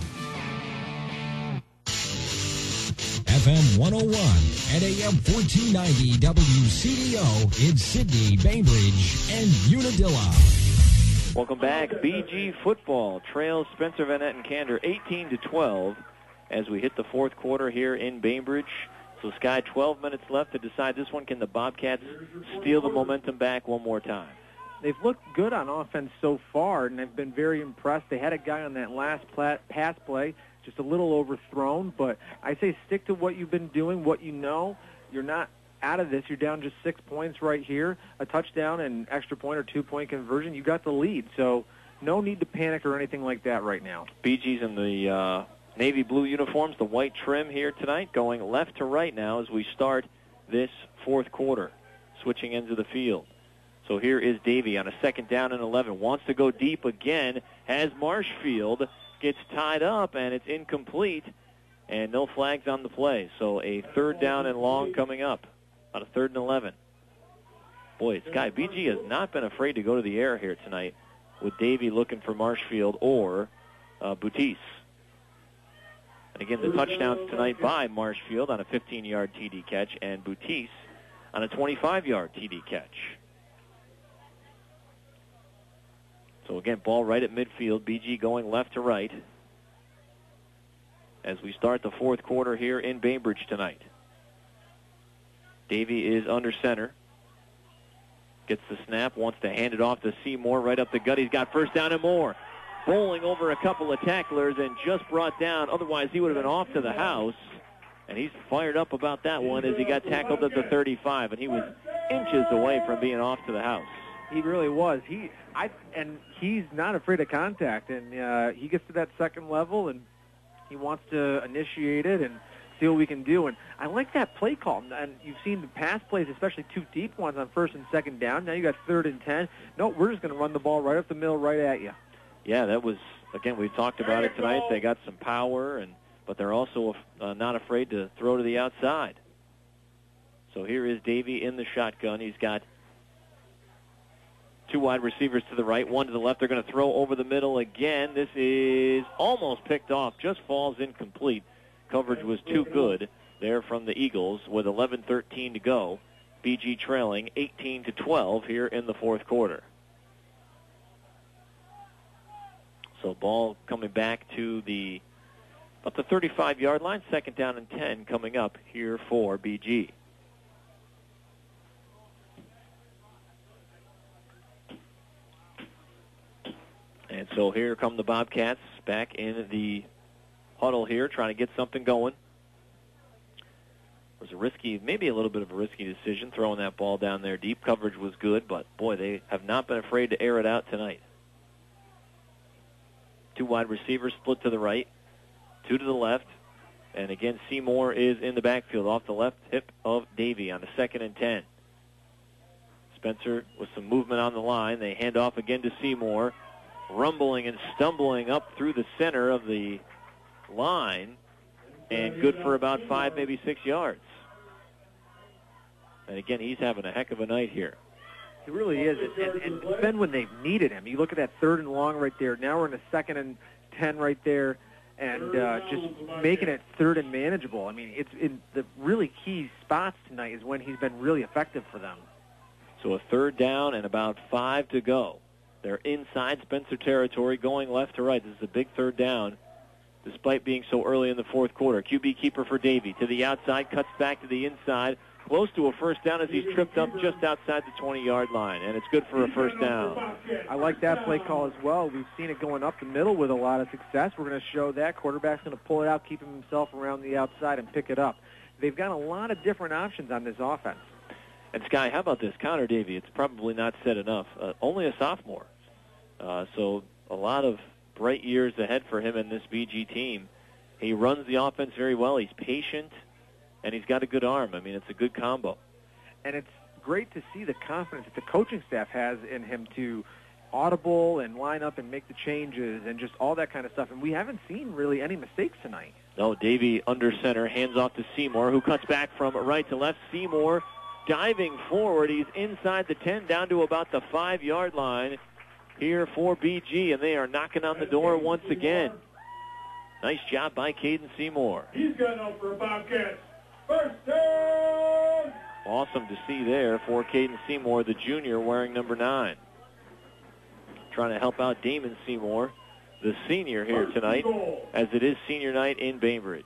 F M one oh one and A M fourteen ninety W C D O in Sydney, Bainbridge, and Unadilla. Welcome back. B G football trails Spencer Van Etten Kander eighteen to twelve as we hit the fourth quarter here in Bainbridge. So, Sky, twelve minutes left to decide this one. Can the Bobcats steal the momentum back one more time? They've looked good on offense so far, and I've been very impressed. They had a guy on that last plat- pass play, just a little overthrown, but I say stick to what you've been doing, what you know. You're not out of this. You're down just six points right here, a touchdown and extra point or two-point conversion. You got the lead, so no need to panic or anything like that right now. B G's in the uh, navy blue uniforms, the white trim here tonight, going left to right now as we start this fourth quarter, switching into the field. So here is Davey on a second down and eleven. Wants to go deep again, has Marshfield, gets tied up, and it's incomplete, and no flags on the play. So a third down and long coming up on a third and eleven. Boy, Sky, B G has not been afraid to go to the air here tonight with Davey looking for Marshfield or uh, Boutis. And again, the touchdowns tonight by Marshfield on a fifteen-yard T D catch and Boutis on a twenty-five-yard T D catch. So again, ball right at midfield. B G going left to right as we start the fourth quarter here in Bainbridge tonight. Davey is under center. Gets the snap, wants to hand it off to Seymour right up the gut. He's got first down and more. Bowling over a couple of tacklers and just brought down. Otherwise, he would have been off to the house. And he's fired up about that one as he got tackled at the thirty-five. And he was inches away from being off to the house. He really was. He, I, and he's not afraid of contact. And uh, he gets to that second level, and he wants to initiate it and see what we can do. And I like that play call. And you've seen the pass plays, especially two deep ones on first and second down. Now you got third and ten. No, we're just going to run the ball right up the middle, right at you. Yeah, that was, again, we talked about it tonight. They got some power, and but they're also uh, not afraid to throw to the outside. So here is Davey in the shotgun. He's got two wide receivers to the right, one to the left. They're going to throw over the middle again. This is almost picked off, just falls incomplete. Coverage was too good there from the Eagles with eleven thirteen to go. B G trailing eighteen to twelve here in the fourth quarter. So ball coming back to the about the thirty-five-yard line, second down and ten coming up here for B G. And so here come the Bobcats back in the huddle here, trying to get something going. It was a risky, maybe a little bit of a risky decision, throwing that ball down there deep. Coverage was good, but, boy, they have not been afraid to air it out tonight. Two wide receivers split to the right, two to the left. And, again, Seymour is in the backfield off the left hip of Davey on the second and ten. Spencer with some movement on the line. They hand off again to Seymour, rumbling and stumbling up through the center of the line, and good for about five, maybe six yards. And again, he's having a heck of a night here. He really is. And, and, and it's been when they've needed him. You look at that third and long right there. Now we're in a second and ten right there, and uh, just making it third and manageable. I mean, it's in the really key spots tonight is when he's been really effective for them. So a third down and about five to go. They're inside Spencer territory, going left to right. This is a big third down, despite being so early in the fourth quarter. Q B keeper for Davey to the outside, cuts back to the inside, close to a first down as he's tripped up just outside the twenty-yard line, and it's good for a first down. I like that play call as well. We've seen it going up the middle with a lot of success. We're going to show that. Quarterback's going to pull it out, keep himself around the outside, and pick it up. They've got a lot of different options on this offense. And, Sky, how about this? Connor Davey, it's probably not said enough. Uh, only a sophomore. Uh, so a lot of bright years ahead for him in this B G team. He runs the offense very well. He's patient, and he's got a good arm. I mean, it's a good combo. And it's great to see the confidence that the coaching staff has in him to audible and line up and make the changes and just all that kind of stuff. And we haven't seen really any mistakes tonight. No, Davey under center, hands off to Seymour, who cuts back from right to left. Seymour diving forward. He's inside the ten, down to about the five-yard line here for B G, and they are knocking on the door once again. Nice job by Caden Seymour. He's got up for a Bobcat. First down! Awesome to see there for Caden Seymour, the junior, wearing number nine. Trying to help out Damon Seymour, the senior here tonight, as it is senior night in Bainbridge.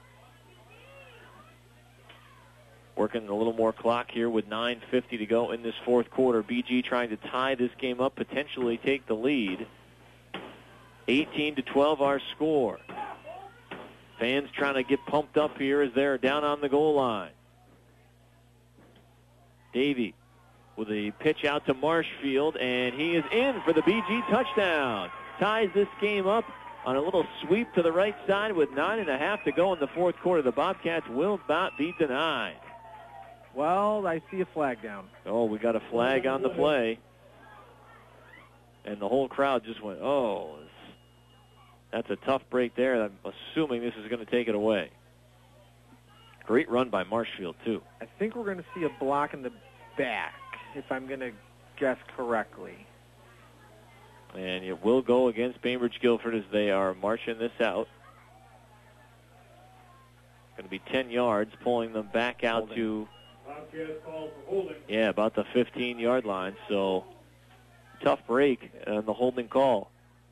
Working a little more clock here with nine fifty to go in this fourth quarter. B G trying to tie this game up, potentially take the lead. eighteen to twelve our score. Fans trying to get pumped up here as they're down on the goal line. Davey with a pitch out to Marshfield, and he is in for the B G touchdown. Ties this game up on a little sweep to the right side with nine and a half to go in the fourth quarter. The Bobcats will not be denied. Well, I see a flag down. Oh, we got a flag on the play. And the whole crowd just went, oh, that's a tough break there. I'm assuming this is going to take it away. Great run by Marshfield, too. I think we're going to see a block in the back, if I'm going to guess correctly. And it will go against Bainbridge Guilford as they are marching this out. Going to be ten yards, pulling them back out holding. to... Yeah, about the fifteen-yard line. So, tough break on the holding call.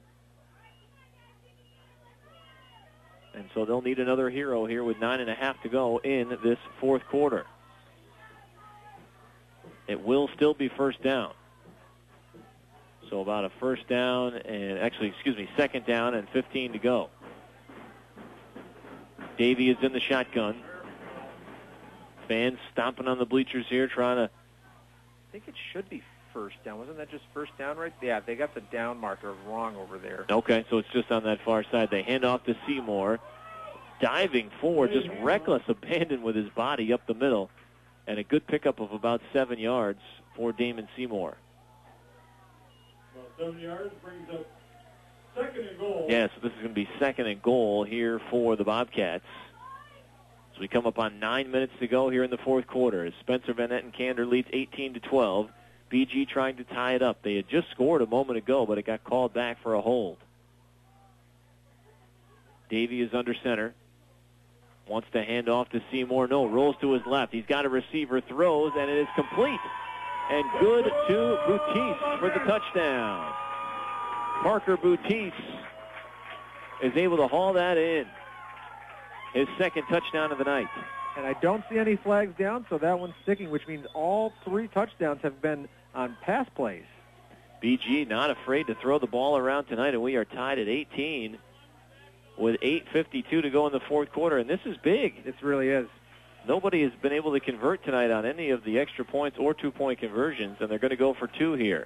And so they'll need another hero here with nine and a half to go in this fourth quarter. It will still be first down. So about a first down and, actually, excuse me, second down and fifteen to go. Davey is in the shotgun. Fans stomping on the bleachers here, trying to... I think it should be first down. Wasn't that just first down right? Yeah, they got the down marker wrong over there. Okay, so it's just on that far side. They hand off to Seymour. Diving forward, just reckless abandon with his body up the middle. And a good pickup of about seven yards for Damon Seymour. Well, seven yards brings up second and goal. Yeah, so this is going to be second and goal here for the Bobcats. So we come up on nine minutes to go here in the fourth quarter as Spencer Van Ettenkander leads eighteen to twelve. B G trying to tie it up. They had just scored a moment ago, but it got called back for a hold. Davey is under center. Wants to hand off to Seymour. No, rolls to his left. He's got a receiver, throws, and it is complete. And good to Boutisse for the touchdown. Parker Boutisse is able to haul that in. His second touchdown of the night. And I don't see any flags down, so that one's sticking, which means all three touchdowns have been on pass plays. B G not afraid to throw the ball around tonight, and we are tied at eighteen with eight fifty-two to go in the fourth quarter, and this is big. This really is. Nobody has been able to convert tonight on any of the extra points or two-point conversions, and they're going to go for two here.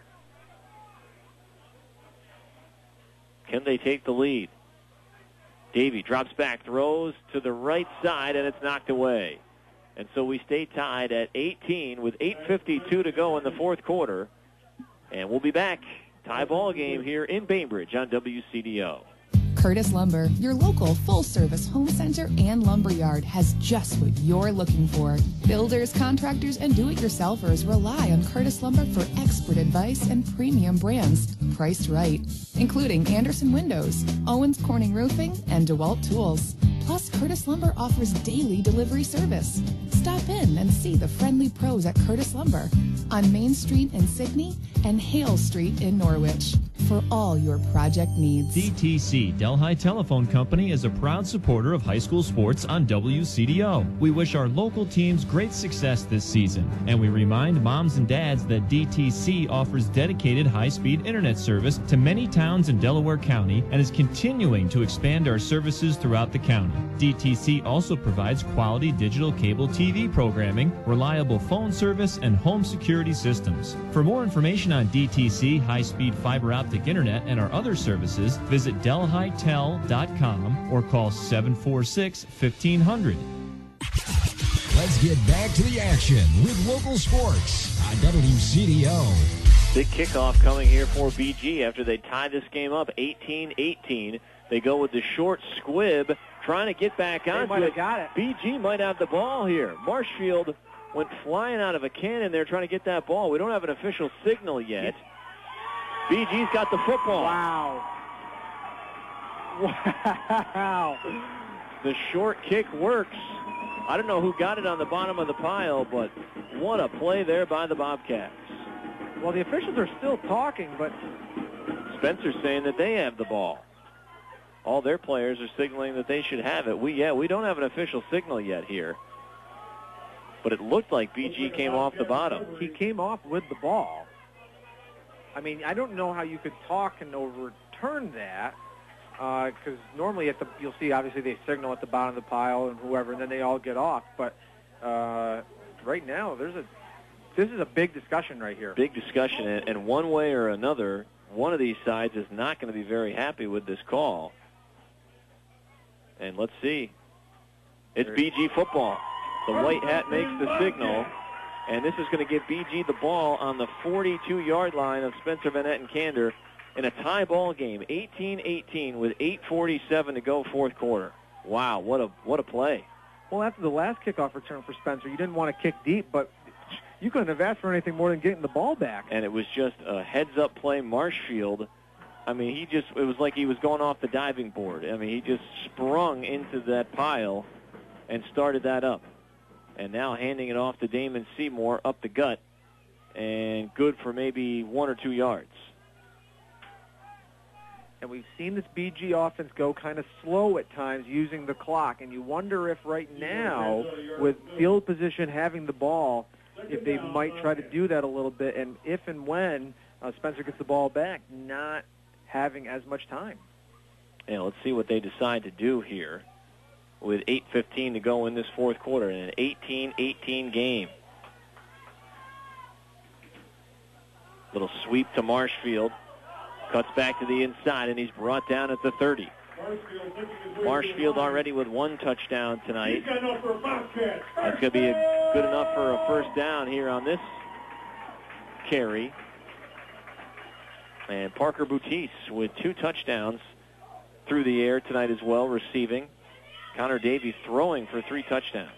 Can they take the lead? Davey drops back, throws to the right side, and it's knocked away. And so we stay tied at eighteen with eight fifty-two to go in the fourth quarter. And we'll be back. Tie ball game here in Bainbridge on W C D O. Curtis Lumber, your local full-service home center and lumber yard, has just what you're looking for. Builders, contractors, and do-it-yourselfers rely on Curtis Lumber for expert advice and premium brands, priced right, including Anderson Windows, Owens Corning Roofing, and DeWalt Tools. Plus, Curtis Lumber offers daily delivery service. Stop in and see the friendly pros at Curtis Lumber on Main Street in Sydney and Hale Street in Norwich for all your project needs. D T C, Delhi Telephone Company, is a proud supporter of high school sports on W C D O. We wish our local teams great success this season, and we remind moms and dads that D T C offers dedicated high-speed internet service to many towns in Delaware County and is continuing to expand our services throughout the county. D T C also provides quality digital cable T V programming, reliable phone service, and home security systems. For more information on D T C, high-speed fiber optic internet, and our other services, visit delhi tel dot com or call seven four six, fifteen hundred. Let's get back to the action with local sports on W C D O. Big kickoff coming here for B G after they tie this game up eighteen eighteen. They go with the short squib, trying to get back onto might have it. got it. B G might have the ball here. Marshfield went flying out of a cannon there trying to get that ball. We don't have an official signal yet. B G's got the football. Wow. Wow. The short kick works. I don't know who got it on the bottom of the pile, but what a play there by the Bobcats. Well, the officials are still talking, but Spencer's saying that they have the ball. All their players are signaling that they should have it. We, yeah, we don't have an official signal yet here. But it looked like B G came off the bottom. He came off with the ball. I mean, I don't know how you could talk and overturn that, because uh, normally at the you'll see obviously they signal at the bottom of the pile and whoever, and then they all get off. But uh, right now, there's a this is a big discussion right here. Big discussion, and, and one way or another, one of these sides is not going to be very happy with this call. And let's see. It's B G football. The white hat makes the signal. And this is going to give B G the ball on the forty-two-yard line of Spencer Van Etten-Kander in a tie ball game, eighteen eighteen, with eight forty-seven to go, fourth quarter. Wow, what a what a play. Well, after the last kickoff return for Spencer, you didn't want to kick deep, but you couldn't have asked for anything more than getting the ball back. And it was just a heads-up play. Marshfield, I mean, he just, it was like he was going off the diving board. I mean, he just sprung into that pile and started that up. And now handing it off to Damon Seymour up the gut, and good for maybe one or two yards. And we've seen this B G offense go kind of slow at times using the clock, and you wonder if right now, with field position having the ball, if they might try to do that a little bit, and if and when uh, Spencer gets the ball back, not having as much time. Yeah, let's see what they decide to do here with eight fifteen to go in this fourth quarter in an eighteen eighteen game. Little sweep to Marshfield. Cuts back to the inside, and he's brought down at the thirty. Marshfield already with one touchdown tonight. That's going to be a, good enough for a first down here on this carry. And Parker Boutis with two touchdowns through the air tonight as well, receiving. Connor Davey throwing for three touchdowns.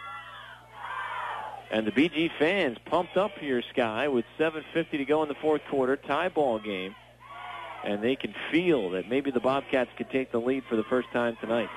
And the B G fans pumped up here, Sky, with seven fifty to go in the fourth quarter, tie ball game. And they can feel that maybe the Bobcats could take the lead for the first time tonight.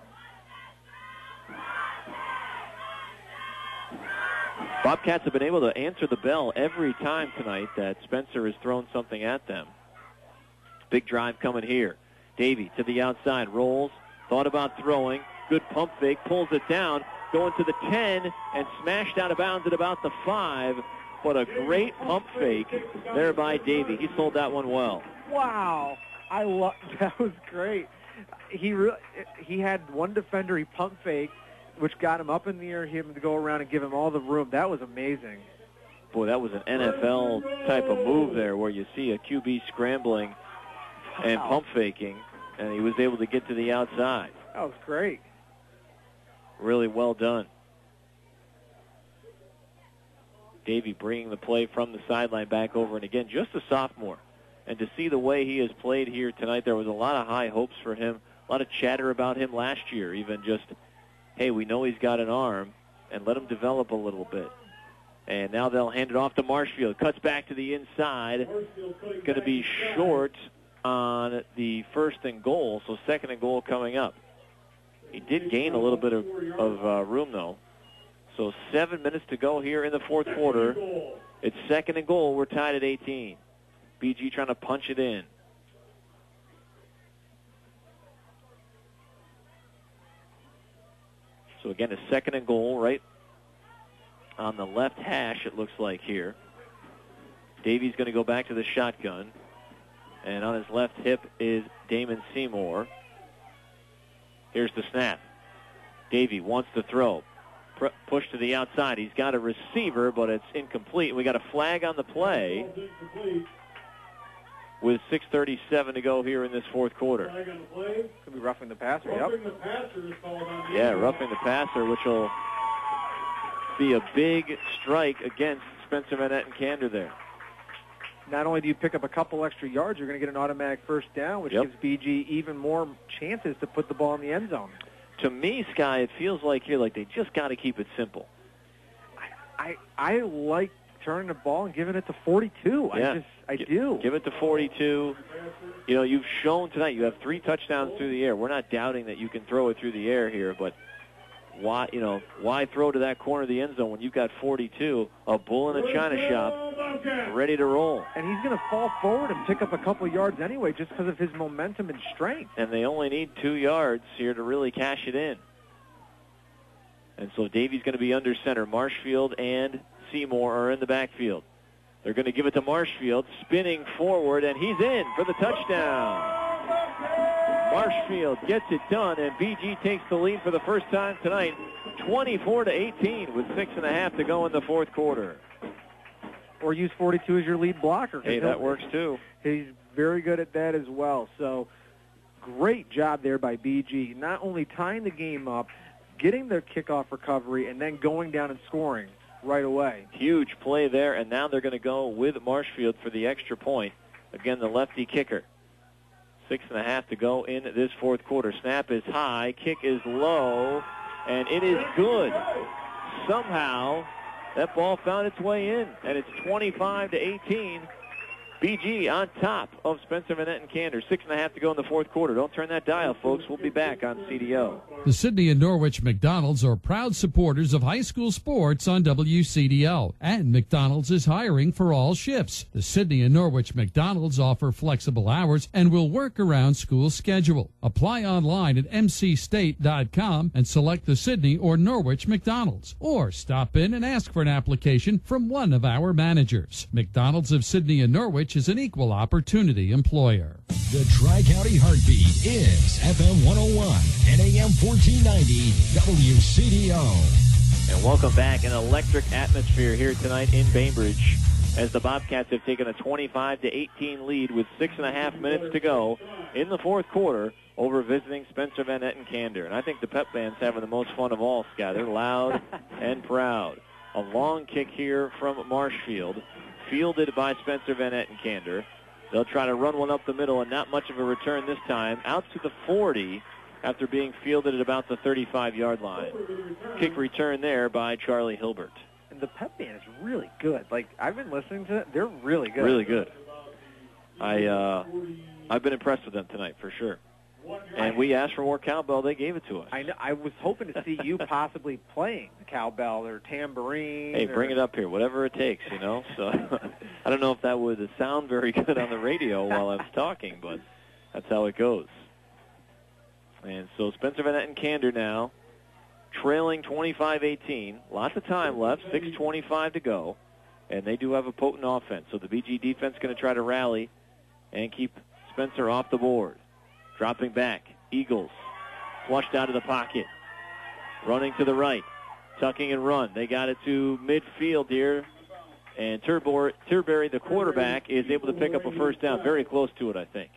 Bobcats have been able to answer the bell every time tonight that Spencer has thrown something at them. Big drive coming here. Davey to the outside, rolls, thought about throwing. Good pump fake, pulls it down, going to the ten, and smashed out of bounds at about the five. But a great pump fake there by Davey. He sold that one well. Wow, I love that. Was great. He re- he had one defender he pump faked, which got him up in the air, him to go around and give him all the room. That was amazing. Boy, that was an N F L type of move there, where you see a Q B scrambling and Wow. pump faking, and he was able to get to the outside. That was great. Really well done. Davey bringing the play from the sideline back over, and again, just a sophomore. And to see the way he has played here tonight, there was a lot of high hopes for him, a lot of chatter about him last year, even just, hey, we know he's got an arm, and let him develop a little bit. And now they'll hand it off to Marshfield. Cuts back to the inside. Going to be short on the first and goal, so second and goal coming up. He did gain a little bit of, of uh, room, though. So seven minutes to go here in the fourth quarter. It's second and goal. We're tied at eighteen. B G trying to punch it in. So again, a second and goal right on the left hash, it looks like here. Davies going to go back to the shotgun. And on his left hip is Damon Seymour. Here's the snap. Davey wants to throw. Pr- push to the outside. He's got a receiver, but it's incomplete. We got a flag on the play with six thirty-seven to go here in this fourth quarter. Could be roughing the passer, yep. Yeah, roughing the passer, which will be a big strike against Spencer Van Etten-Kander there. Not only do you pick up a couple extra yards, you're going to get an automatic first down, which yep. gives B G even more chances to put the ball in the end zone. To me, Sky, it feels like here, like they just got to keep it simple. I I like turning the ball and giving it to forty-two. Yeah. I just I G- do. Give it to forty-two. You know, you've shown tonight you have three touchdowns through the air. We're not doubting that you can throw it through the air here, but why, you know, why throw to that corner of the end zone when you've got forty-two, a bull in a china shop, ready to roll? And he's going to fall forward and pick up a couple yards anyway just because of his momentum and strength. And they only need two yards here to really cash it in. And so Davies going to be under center. Marshfield and Seymour are in the backfield. They're going to give it to Marshfield, spinning forward, and he's in for the touchdown. Marshfield gets it done, and B G takes the lead for the first time tonight, twenty-four to eighteen, with six and a half to go in the fourth quarter. Or use forty-two as your lead blocker. Hey, that works too. He's very good at that as well. So great job there by B G, not only tying the game up, getting their kickoff recovery, and then going down and scoring right away. Huge play there, and now they're going to go with Marshfield for the extra point. Again, the lefty kicker. Six and a half to go in this fourth quarter. Snap is high, kick is low, and it is good. Somehow, that ball found its way in, and it's twenty-five to eighteen. B G on top of Spencer Van Etten-Kander. Six and a half to go in the fourth quarter. Don't turn that dial, folks. We'll be back on C D O. The Sidney and Norwich McDonald's are proud supporters of high school sports on W C D O. And McDonald's is hiring for all shifts. The Sidney and Norwich McDonald's offer flexible hours and will work around school schedule. Apply online at m c state dot com and select the Sidney or Norwich McDonald's. Or stop in and ask for an application from one of our managers. McDonald's of Sidney and Norwich is an equal opportunity employer. The Tri-County Heartbeat is F M one oh one and A M fourteen ninety W C D O. And welcome back. An electric atmosphere here tonight in Bainbridge as the Bobcats have taken a twenty-five to eighteen lead with six and a half minutes to go in the fourth quarter over visiting Spencer Van Etten-Kander. And I think the Pep Band's having the most fun of all, Scott. They're loud and proud. A long kick here from Marshfield, fielded by Spencer Van Etten-Kander. They'll try to run one up the middle, and not much of a return this time. Out to the forty after being fielded at about the thirty-five-yard line. Kick return there by Charlie Hilbert. And the Pep Band is really good. Like, I've been listening to it. They're really good. Really good. I, uh, I've been impressed with them tonight, for sure. And we asked for more cowbell. They gave it to us. I know, I was hoping to see you possibly playing the cowbell or tambourine. Hey, or... bring it up here, whatever it takes, you know. So I don't know if that would sound very good on the radio while I was talking, but that's how it goes. And so Spencer Van Etten-Kander now trailing twenty-five eighteen. Lots of time left, six twenty-five to go. And they do have a potent offense. So the B G defense is going to try to rally and keep Spencer off the board. Dropping back, Eagles flushed out of the pocket. Running to the right, tucking and run. They got it to midfield here. And Turbor, Turberry, the quarterback, is able to pick up a first down. Very close to it, I think.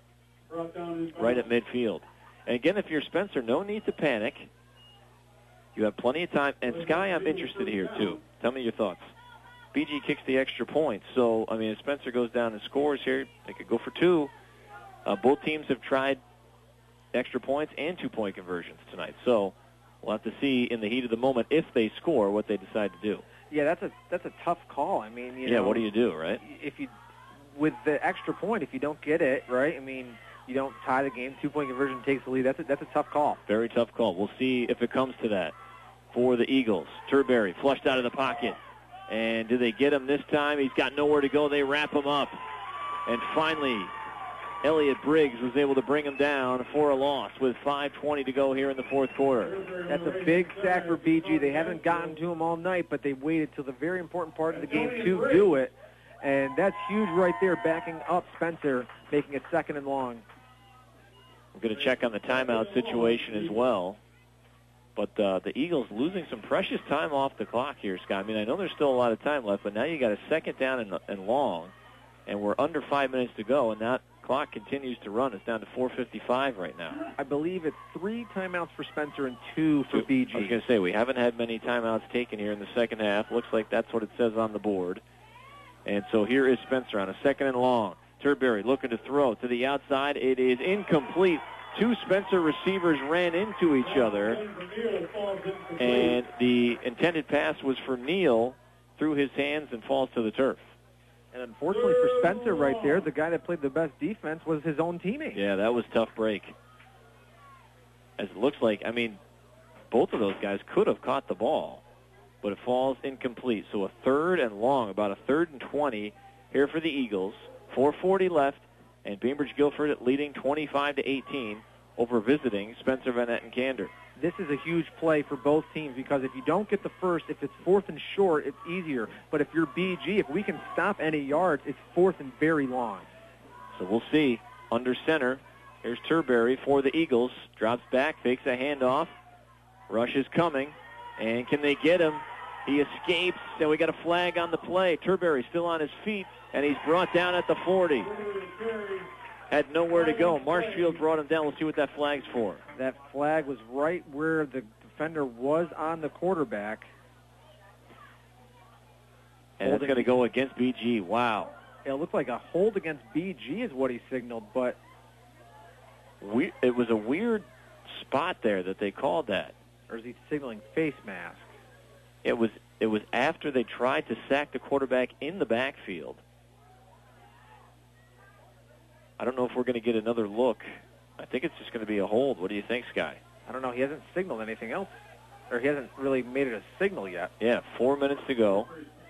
Right at midfield. And again, if you're Spencer, no need to panic. You have plenty of time. And Sky, I'm interested here, too. Tell me your thoughts. B G kicks the extra point. So, I mean, if Spencer goes down and scores here, they could go for two. Uh, both teams have tried extra points and two-point conversions tonight. So we'll have to see in the heat of the moment if they score what they decide to do. Yeah, that's a that's a tough call. I mean, you yeah, know, what do you do, right? If you, with the extra point, if you don't get it, right? I mean, you don't tie the game. Two-point conversion takes the lead. That's a, that's a tough call. Very tough call. We'll see if it comes to that for the Eagles. Turberry flushed out of the pocket. And do they get him this time? He's got nowhere to go. They wrap him up. And finally, Elliot Briggs was able to bring him down for a loss with five twenty to go here in the fourth quarter. That's a big sack for B G. They haven't gotten to him all night, but they waited till the very important part of the game to do it. And that's huge right there, backing up Spencer, making it second and long. We're going to check on the timeout situation as well. But uh, the Eagles losing some precious time off the clock here, Scott. I mean, I know there's still a lot of time left, but now you got a second down and, and long, and we're under five minutes to go, and that clock continues to run. It's down to four fifty-five right now. I believe it's three timeouts for Spencer and two for two. B G. I was going to say, we haven't had many timeouts taken here in the second half. Looks like that's what it says on the board. And so here is Spencer on a second and long. Turberry looking to throw to the outside. It is incomplete. Two Spencer receivers ran into each other, and the intended pass was for Neal through his hands and falls to the turf. And unfortunately for Spencer right there, the guy that played the best defense was his own teammate. Yeah, that was a tough break. As it looks like, I mean, both of those guys could have caught the ball, but it falls incomplete. So a third and long, about a third and twenty here for the Eagles. four forty left. And Bainbridge Guilford leading twenty-five to eighteen over visiting Spencer Van Etten Gander. This is a huge play for both teams because if you don't get the first, if it's fourth and short, it's easier. But if you're B G, if we can stop any yards, it's fourth and very long. So we'll see. Under center, here's Turberry for the Eagles. Drops back, fakes a handoff. Rush is coming. And can they get him? He escapes, and we got a flag on the play. Turberry still on his feet, and he's brought down at the forty. Had nowhere to go. Marshfield brought him down. We'll see what that flag's for. That flag was right where the defender was on the quarterback. And it's going to go against B G. Wow. It looked like a hold against B G is what he signaled, but we, it was a weird spot there that they called that. Or is he signaling face mask? It was it was after they tried to sack the quarterback in the backfield. I don't know if we're going to get another look. I think it's just going to be a hold. What do you think, Sky? I don't know. He hasn't signaled anything else. Or he hasn't really made it a signal yet. Yeah, four minutes to go.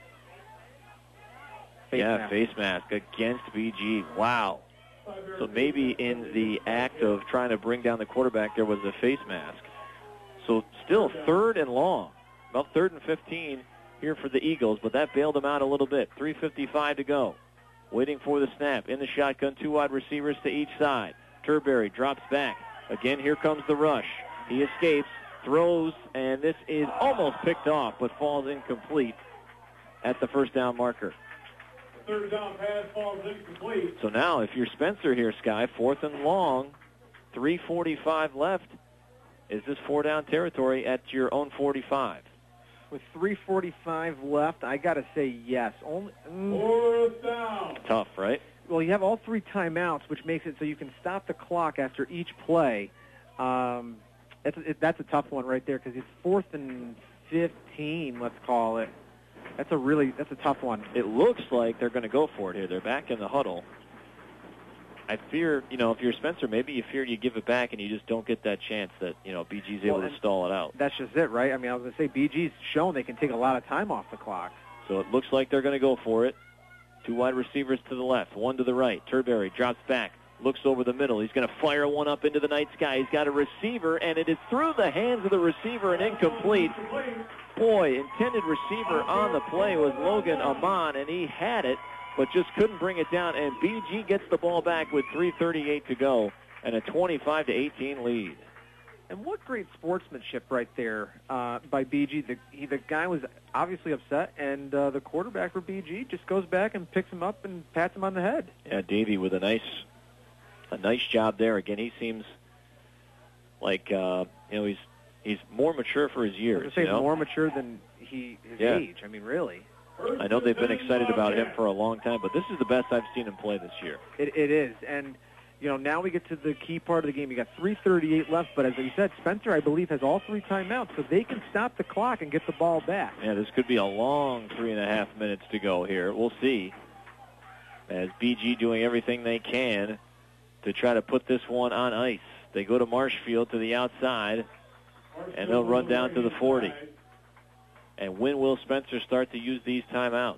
Face yeah, mask. face mask against B G. Wow. So maybe in the act of trying to bring down the quarterback, there was a face mask. So still third and long. About third and fifteen here for the Eagles, but that bailed them out a little bit. three fifty-five to go. Waiting for the snap. In the shotgun, two wide receivers to each side. Turberry drops back. Again, here comes the rush. He escapes, throws, and this is almost picked off, but falls incomplete at the first down marker. Third down pass falls incomplete. So now, if you're Spencer here, Sky, fourth and long, three forty-five left. Is this four-down territory at your own forty-five? With three forty-five left, I got to say yes. Only mm, Fourth down. Tough, right? Well, you have all three timeouts, which makes it so you can stop the clock after each play. Um, that's, it, that's a tough one right there because it's fourth and fifteen, let's call it. That's a really that's a tough one. It looks like they're going to go for it here. They're back in the huddle. I fear, you know, if you're Spencer, maybe you fear you give it back and you just don't get that chance that, you know, B G's able well, to stall it out. That's just it, right? I mean, I was going to say B G's shown they can take a lot of time off the clock. So it looks like they're going to go for it. Two wide receivers to the left, one to the right. Turberry drops back, looks over the middle. He's going to fire one up into the night sky. He's got a receiver, and it is through the hands of the receiver and incomplete. Boy, intended receiver on the play was Logan Amon, and he had it, but just couldn't bring it down. And B G gets the ball back with three thirty-eight to go and a twenty-five to eighteen lead. And what great sportsmanship right there uh, by B G. The, he, the guy was obviously upset, and uh, the quarterback for B G just goes back and picks him up and pats him on the head. Yeah, Davey with a nice, a nice job there. Again, he seems like uh, you know he's he's more mature for his years. I was gonna say you know? more mature than he his yeah. age. I mean, really. I know they've been excited about him for a long time, but this is the best I've seen him play this year. It, it is, and you know now we get to the key part of the game. You got three thirty-eight left, but as you said, Spencer, I believe, has all three timeouts, so they can stop the clock and get the ball back. Yeah, this could be a long three and a half minutes to go here. We'll see. As B G doing everything they can to try to put this one on ice. They go to Marshfield to the outside, and they'll run down to the forty. And when will Spencer start to use these timeouts?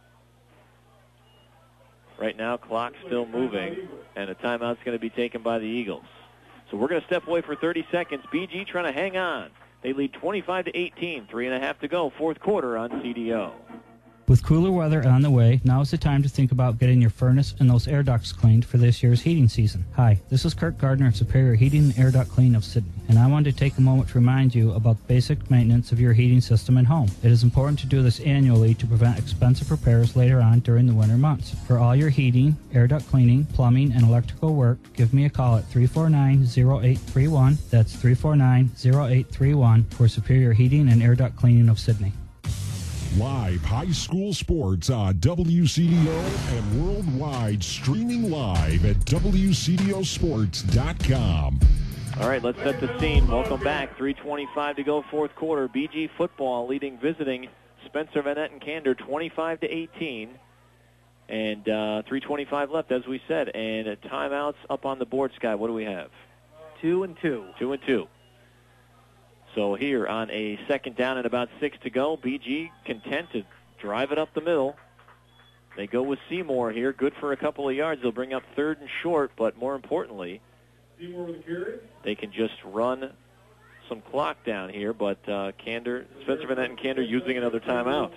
Right now, clock's still moving, and a timeout's going to be taken by the Eagles. So we're going to step away for thirty seconds. B G trying to hang on. They lead twenty-five to eighteen. Three and a half to go. Fourth quarter on C D O. With cooler weather on the way, now is the time to think about getting your furnace and those air ducts cleaned for this year's heating season. Hi, this is Kirk Gardner of Superior Heating and Air Duct Clean of Sydney, and I wanted to take a moment to remind you about the basic maintenance of your heating system and home. It is important to do this annually to prevent expensive repairs later on during the winter months. For all your heating, air duct cleaning, plumbing, and electrical work, give me a call at three four nine, zero eight three one. That's three four nine, zero eight three one for Superior Heating and Air Duct Cleaning of Sydney. Live high school sports on W C D O and worldwide, streaming live at W C D O sports dot com. All right, let's set the scene. Welcome back. three twenty-five to go, fourth quarter. B G football leading visiting Spencer Van Etten Kander twenty-five to eighteen. And uh, three twenty-five left, as we said. And uh, timeouts up on the board, Sky. What do we have? Two and two. Two and two. So here on a second down and about six to go, B G content to drive it up the middle. They go with Seymour here. Good for a couple of yards. They'll bring up third and short, but more importantly, Seymour with the carry. They can just run some clock down here, but uh, Kander, Spencer Van Etten Kander using another timeout.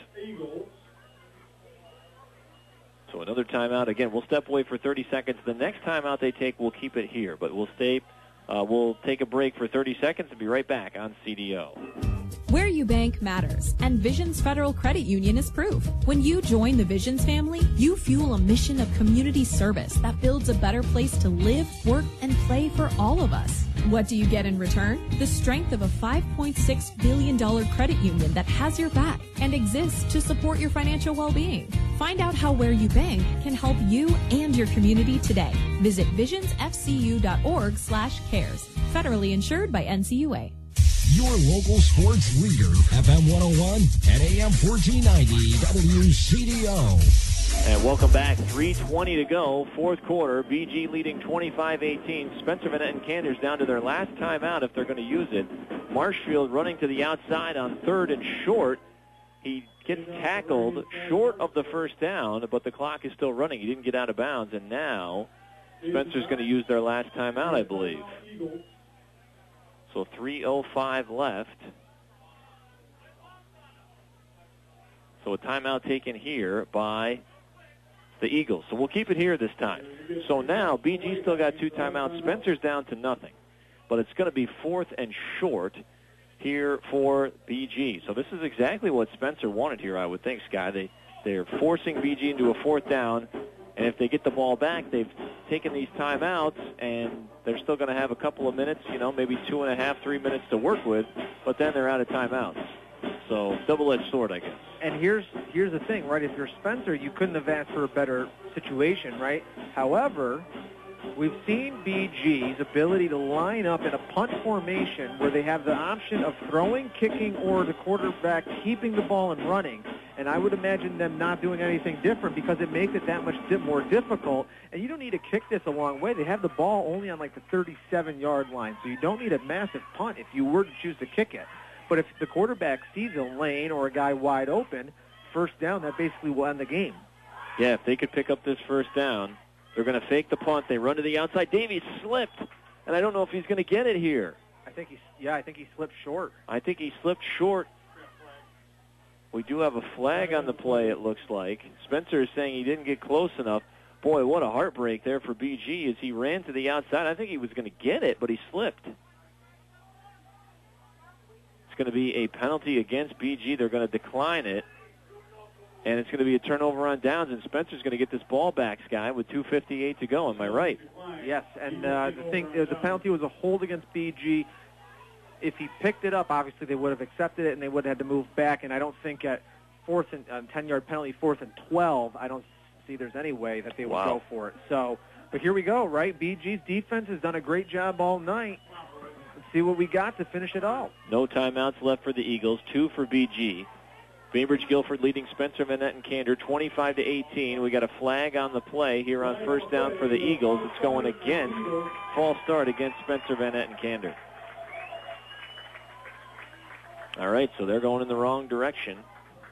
So another timeout. Again, we'll step away for thirty seconds. The next timeout they take, we'll keep it here, but we'll stay. Uh, we'll take a break for thirty seconds and be right back on C D O. Where you bank matters, and Visions Federal Credit Union is proof. When you join the Visions family, you fuel a mission of community service that builds a better place to live, work, and play for all of us. What do you get in return? The strength of a five point six billion dollars credit union that has your back and exists to support your financial well-being. Find out how Where You Bank can help you and your community today. Visit visionsfcu.org slash cares. Federally insured by N C U A. Your local sports leader, F M one oh one and A M fourteen ninety W C D O. And welcome back. three twenty to go, fourth quarter. B G leading twenty-five eighteen. Spencer Van Etten Kander's down to their last timeout if they're going to use it. Marshfield running to the outside on third and short. He gets tackled short of the first down, but the clock is still running. He didn't get out of bounds, and now Spencer's going to use their last timeout, I believe. So three oh five left. So a timeout taken here by the Eagles. So we'll keep it here this time. So now B G still got two timeouts. Spencer's down to nothing. But it's going to be fourth and short here for B G. So this is exactly what Spencer wanted here, I would think, Sky. They, they're forcing B G into a fourth down. And if they get the ball back, they've taken these timeouts, and they're still going to have a couple of minutes, you know, maybe two and a half, three minutes to work with, but then they're out of timeouts. So double-edged sword, I guess. And here's here's the thing, right? If you're Spencer, you couldn't have asked for a better situation, right? However, we've seen B G's ability to line up in a punt formation where they have the option of throwing, kicking, or the quarterback keeping the ball and running. And I would imagine them not doing anything different because it makes it that much more difficult. And you don't need to kick this a long way. They have the ball only on like the thirty-seven-yard line, so you don't need a massive punt if you were to choose to kick it. But if the quarterback sees a lane or a guy wide open, first down, that basically will end the game. Yeah, if they could pick up this first down, they're going to fake the punt. They run to the outside. Davies slipped, and I don't know if he's going to get it here. I think he's yeah, I think he slipped short. I think he slipped short. We do have a flag on the play, it looks like. Spencer is saying he didn't get close enough. Boy, what a heartbreak there for B G as he ran to the outside. I think he was going to get it, but he slipped. It's going to be a penalty against B G. They're going to decline it. And it's going to be a turnover on downs, and Spencer's going to get this ball back, Sky, with two fifty-eight to go. Am I right? Yes, and uh, the thing, uh, the penalty was a hold against B G. If he picked it up, obviously they would have accepted it, and they would have had to move back. And I don't think at fourth and uh, ten-yard penalty, fourth and twelve, I don't see there's any way that they would Wow. go for it. So, but here we go, right? B G's defense has done a great job all night. Let's see what we got to finish it all. No timeouts left for the Eagles, two for B G. Bainbridge Guilford leading Spencer Van Etten Kander twenty-five to eighteen. We got a flag on the play here on first down for the Eagles. It's going against, false start against Spencer Van Etten Kander. All right, so they're going in the wrong direction.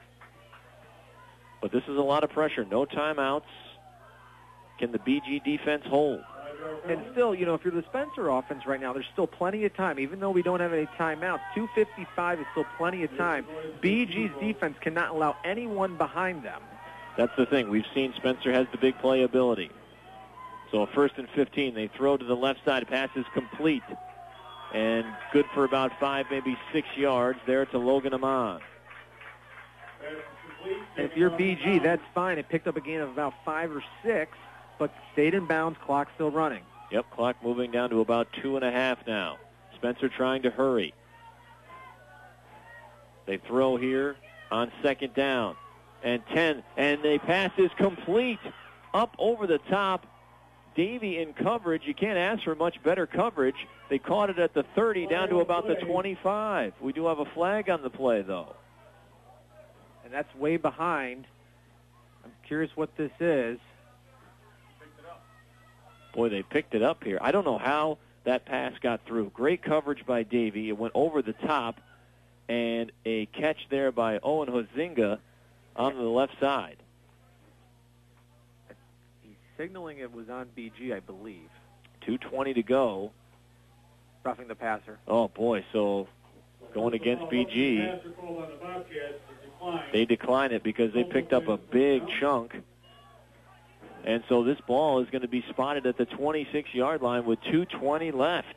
But this is a lot of pressure. No timeouts. Can the B G defense hold? And still, you know, if you're the Spencer offense right now, there's still plenty of time. Even though we don't have any timeouts, two fifty-five is still plenty of time. B G's defense cannot allow anyone behind them. That's the thing. We've seen Spencer has the big play ability. So a first and fifteen. They throw to the left side. Pass is complete. And good for about five, maybe six yards there to Logan Amon. If you're B G, that's fine. It picked up a gain of about five or six, but stayed in bounds, clock still running. Yep, clock moving down to about two and a half now. Spencer trying to hurry. They throw here on second down. And ten, and the pass is complete. Up over the top. Davey in coverage. You can't ask for much better coverage. They caught it at the thirty down to about the twenty-five. We do have a flag on the play, though. And that's way behind. I'm curious what this is. Boy, they picked it up here. I don't know how that pass got through. Great coverage by Davey. It went over the top, and a catch there by Owen Hozinga on the left side. He's signaling it was on B G, I believe. two twenty to go. Roughing the passer. Oh, boy, so going against B G, they decline it because they picked up a big chunk. And so this ball is going to be spotted at the twenty-six-yard line with two twenty left.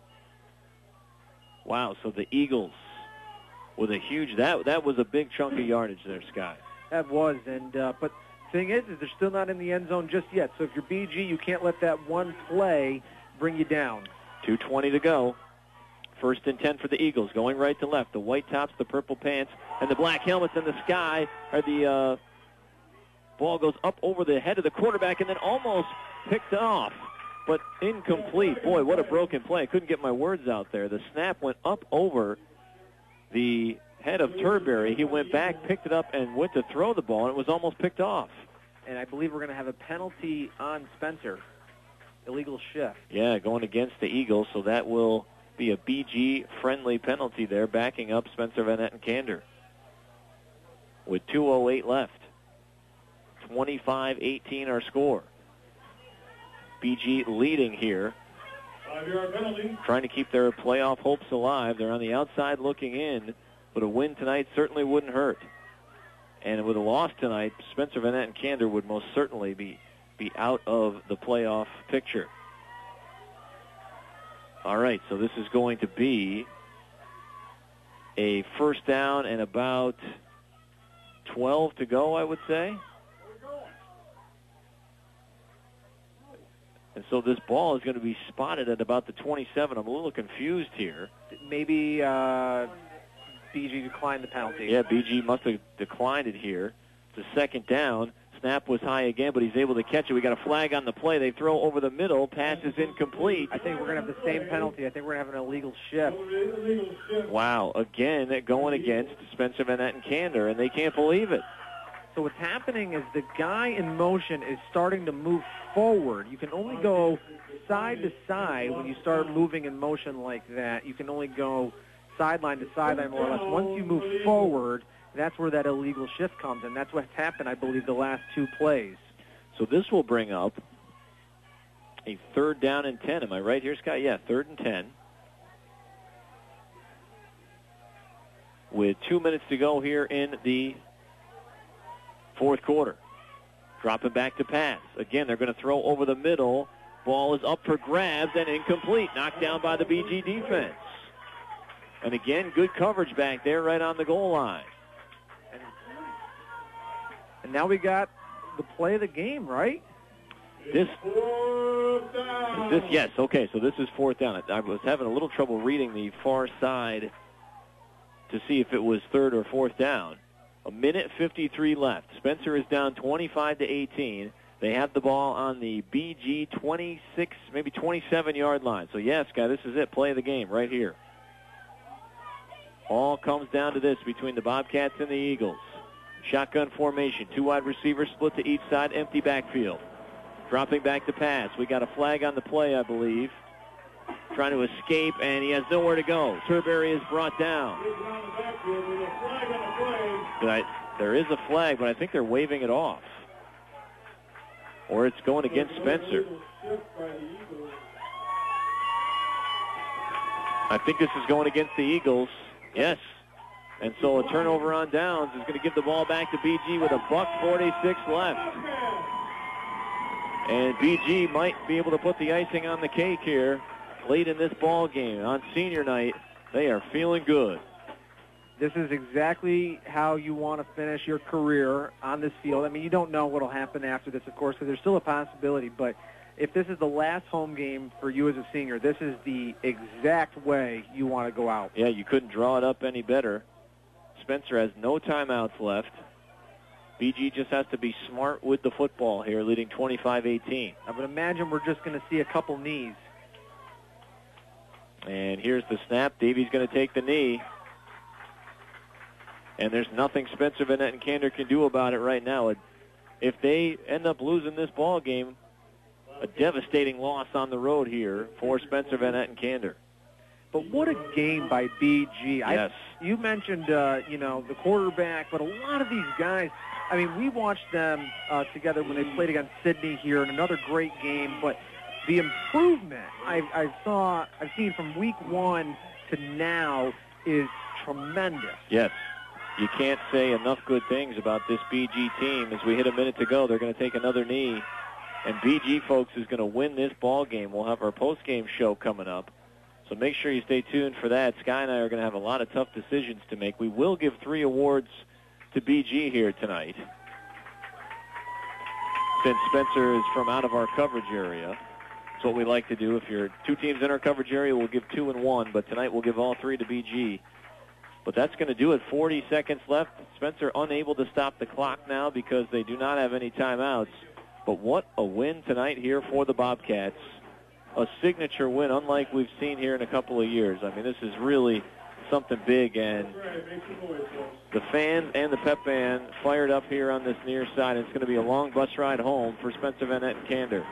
Wow, so the Eagles with a huge, that that was a big chunk of yardage there, Scott. That was, and uh, but thing is, is they're still not in the end zone just yet. So if you're B G, you can't let that one play bring you down. two twenty to go. First and ten for the Eagles, going right to left. The white tops, the purple pants, and the black helmets in the sky are the uh, ball goes up over the head of the quarterback and then almost picked off, but incomplete. Boy, what a broken play. I couldn't get my words out there. The snap went up over the head of Turberry. He went back, picked it up, and went to throw the ball, and it was almost picked off. And I believe we're going to have a penalty on Spencer. Illegal shift. Yeah, going against the Eagles, so that will be a B G-friendly penalty there, backing up Spencer Van Etten Kander. With two oh eight left. twenty-five eighteen our score. B G leading here. Five-yard penalty. Trying to keep their playoff hopes alive. They're on the outside looking in, but a win tonight certainly wouldn't hurt. And with a loss tonight, Spencer Van Etten Kander would most certainly be, be out of the playoff picture. All right, so this is going to be a first down and about twelve to go, I would say. And so this ball is going to be spotted at about the twenty-seven. I'm a little confused here. Maybe uh, B G declined the penalty. Yeah, B G must have declined it here. It's a second down. Snap was high again, but he's able to catch it. We got a flag on the play. They throw over the middle. Pass is incomplete. I think we're going to have the same penalty. I think we're going to have an illegal shift. Wow, again, going against Spencer Van Etten Kander, and they can't believe it. So what's happening is the guy in motion is starting to move forward. You can only go side to side when you start moving in motion like that. You can only go sideline to sideline more or less. Once you move forward, that's where that illegal shift comes, and that's what's happened, I believe, the last two plays. So this will bring up a third down and ten. Am I right here, Scott? Yeah, third and ten. With two minutes to go here in the fourth quarter. Dropping back to pass. Again, they're going to throw over the middle. Ball is up for grabs and incomplete. Knocked down by the B G defense. And again, good coverage back there right on the goal line. And, and now we got the play of the game, right? This, this, yes, okay, so this is fourth down. I was having a little trouble reading the far side to see if it was third or fourth down. A minute fifty-three left. Spencer is down twenty-five to eighteen. They have the ball on the B G twenty-six, maybe twenty-seven-yard line. So, yes, guy, this is it. Play of the game right here. All comes down to this between the Bobcats and the Eagles. Shotgun formation. Two wide receivers split to each side. Empty backfield. Dropping back to pass. We got a flag on the play, I believe. Trying to escape, and he has nowhere to go. Turberry is brought down. I, there is a flag, but I think they're waving it off. Or it's going against Spencer. I think this is going against the Eagles. Yes. And so a turnover on downs is going to give the ball back to B G with a buck forty-six left. And B G might be able to put the icing on the cake here late in this ball game. On senior night, they are feeling good. This is exactly how you want to finish your career on this field. I mean, you don't know what will happen after this, of course, because there's still a possibility. But if this is the last home game for you as a senior, this is the exact way you want to go out. Yeah, you couldn't draw it up any better. Spencer has no timeouts left. B G just has to be smart with the football here, leading twenty-five eighteen. I would imagine we're just going to see a couple knees. And here's the snap. Davies going to take the knee. And there's nothing Spencer Van Etten Kander can do about it right now. If they end up losing this ball game, a devastating loss on the road here for Spencer Van Etten Kander. But what a game by B G. Yes. I, you mentioned, uh, you know, the quarterback, but a lot of these guys, I mean, we watched them uh, together when they played against Sydney here in another great game, but the improvement I, I saw, I've seen from week one to now is tremendous. Yes. You can't say enough good things about this B G team. As we hit a minute to go, they're going to take another knee. And B G, folks, is going to win this ball game. We'll have our post-game show coming up. So make sure you stay tuned for that. Sky and I are going to have a lot of tough decisions to make. We will give three awards to B G here tonight, since Spencer is from out of our coverage area. That's what we like to do. If you're two teams in our coverage area, we'll give two and one. But tonight we'll give all three to B G. But that's going to do it. forty seconds left. Spencer unable to stop the clock now because they do not have any timeouts. But what a win tonight here for the Bobcats. A signature win unlike we've seen here in a couple of years. I mean, this is really something big. And the fans and the pep band fired up here on this near side. It's going to be a long bus ride home for Spencer Van Etten Kander.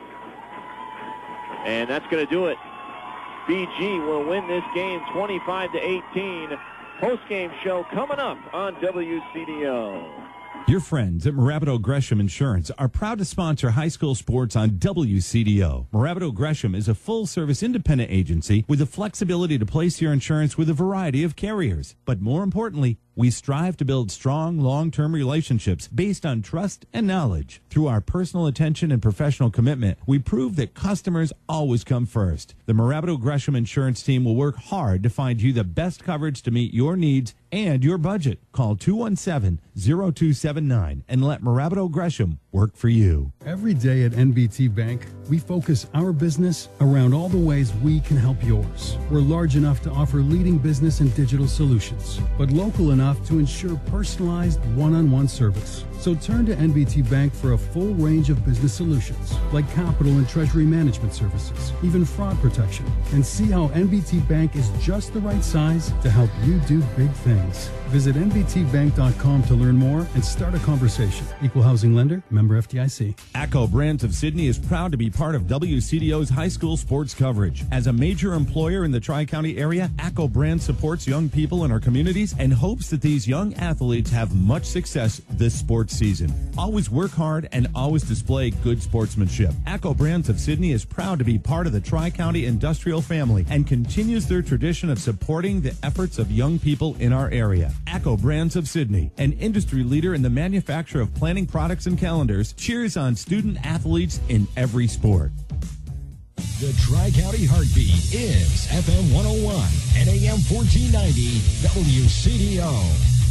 And that's going to do it. B G will win this game twenty-five to eighteen. Post-game show coming up on W C D O. Your friends at Moravido Gresham Insurance are proud to sponsor high school sports on W C D O. Moravido Gresham is a full-service independent agency with the flexibility to place your insurance with a variety of carriers. But more importantly, we strive to build strong, long-term relationships based on trust and knowledge. Through our personal attention and professional commitment, we prove that customers always come first. The Moravido Gresham Insurance team will work hard to find you the best coverage to meet your needs and your budget. Call two one seven, zero two seven nine and let Moravido Gresham work for you. Every day at N B T Bank, we focus our business around all the ways we can help yours. We're large enough to offer leading business and digital solutions, but local enough to ensure personalized one-on-one service. So turn to N B T Bank for a full range of business solutions, like capital and treasury management services, even fraud protection, and see how N B T Bank is just the right size to help you do big things. Visit N B T bank dot com to learn more and start a conversation. Equal housing lender, member F D I C. ACCO Brands of Sydney is proud to be part of W C D O's high school sports coverage. As a major employer in the Tri-County area, ACCO Brands supports young people in our communities and hopes that these young athletes have much success this sports season. Always work hard and always display good sportsmanship. ACCO Brands of Sydney is proud to be part of the Tri-County industrial family and continues their tradition of supporting the efforts of young people in our area. ACCO Brands of Sydney, an industry leader in the manufacture of planning products and calendars, cheers on student athletes in every sport. The Tri-County Heartbeat is F M one oh one and A M fourteen ninety W C D O.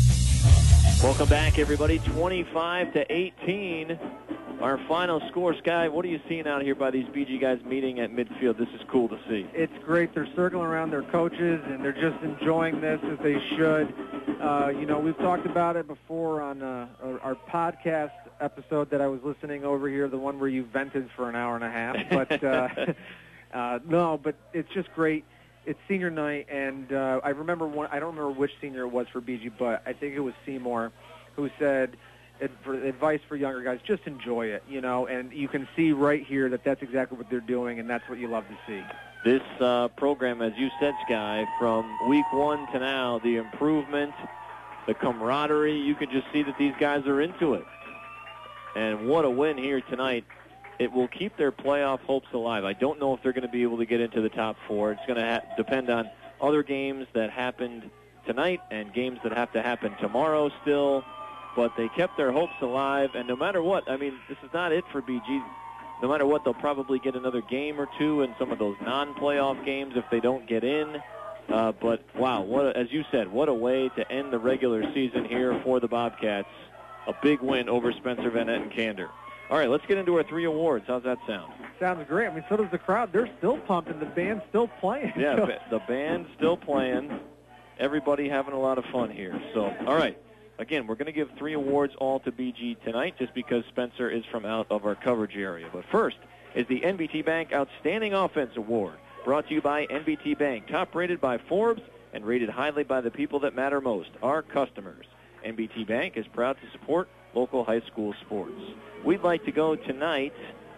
Welcome back, everybody. twenty-five to eighteen. Our final score. Sky, what are you seeing out here by these B G guys meeting at midfield? This is cool to see. It's great. They're circling around their coaches, and they're just enjoying this as they should. Uh, you know, we've talked about it before on uh, our, our podcast episode that I was listening over here, the one where you vented for an hour and a half. But, uh, uh, no, but it's just great. It's senior night, and uh, I remember one, I don't remember which senior it was for B G, but I think it was Seymour who said, for advice for younger guys, just enjoy it, you know, and you can see right here that that's exactly what they're doing, and that's what you love to see. This uh, program, as you said, Sky, from week one to now, the improvement, the camaraderie, you can just see that these guys are into it. And what a win here tonight. It will keep their playoff hopes alive. I don't know if they're going to be able to get into the top four. It's going to ha- depend on other games that happened tonight and games that have to happen tomorrow still. But they kept their hopes alive, and no matter what, I mean, this is not it for B G. No matter what, they'll probably get another game or two in some of those non-playoff games if they don't get in. Uh, but, wow, what a, as you said, what a way to end the regular season here for the Bobcats. A big win over Spencer Van Etten Candor. All right, let's get into our three awards. How's that sound? Sounds great. I mean, so does the crowd. They're still pumping. The band's still playing. Yeah, the band's still playing. Everybody having a lot of fun here. So, all right. Again, we're going to give three awards all to B G tonight just because Spencer is from out of our coverage area. But first is the N B T Bank Outstanding Offense Award, brought to you by N B T Bank, top rated by Forbes and rated highly by the people that matter most, our customers. N B T Bank is proud to support local high school sports. We'd like to go tonight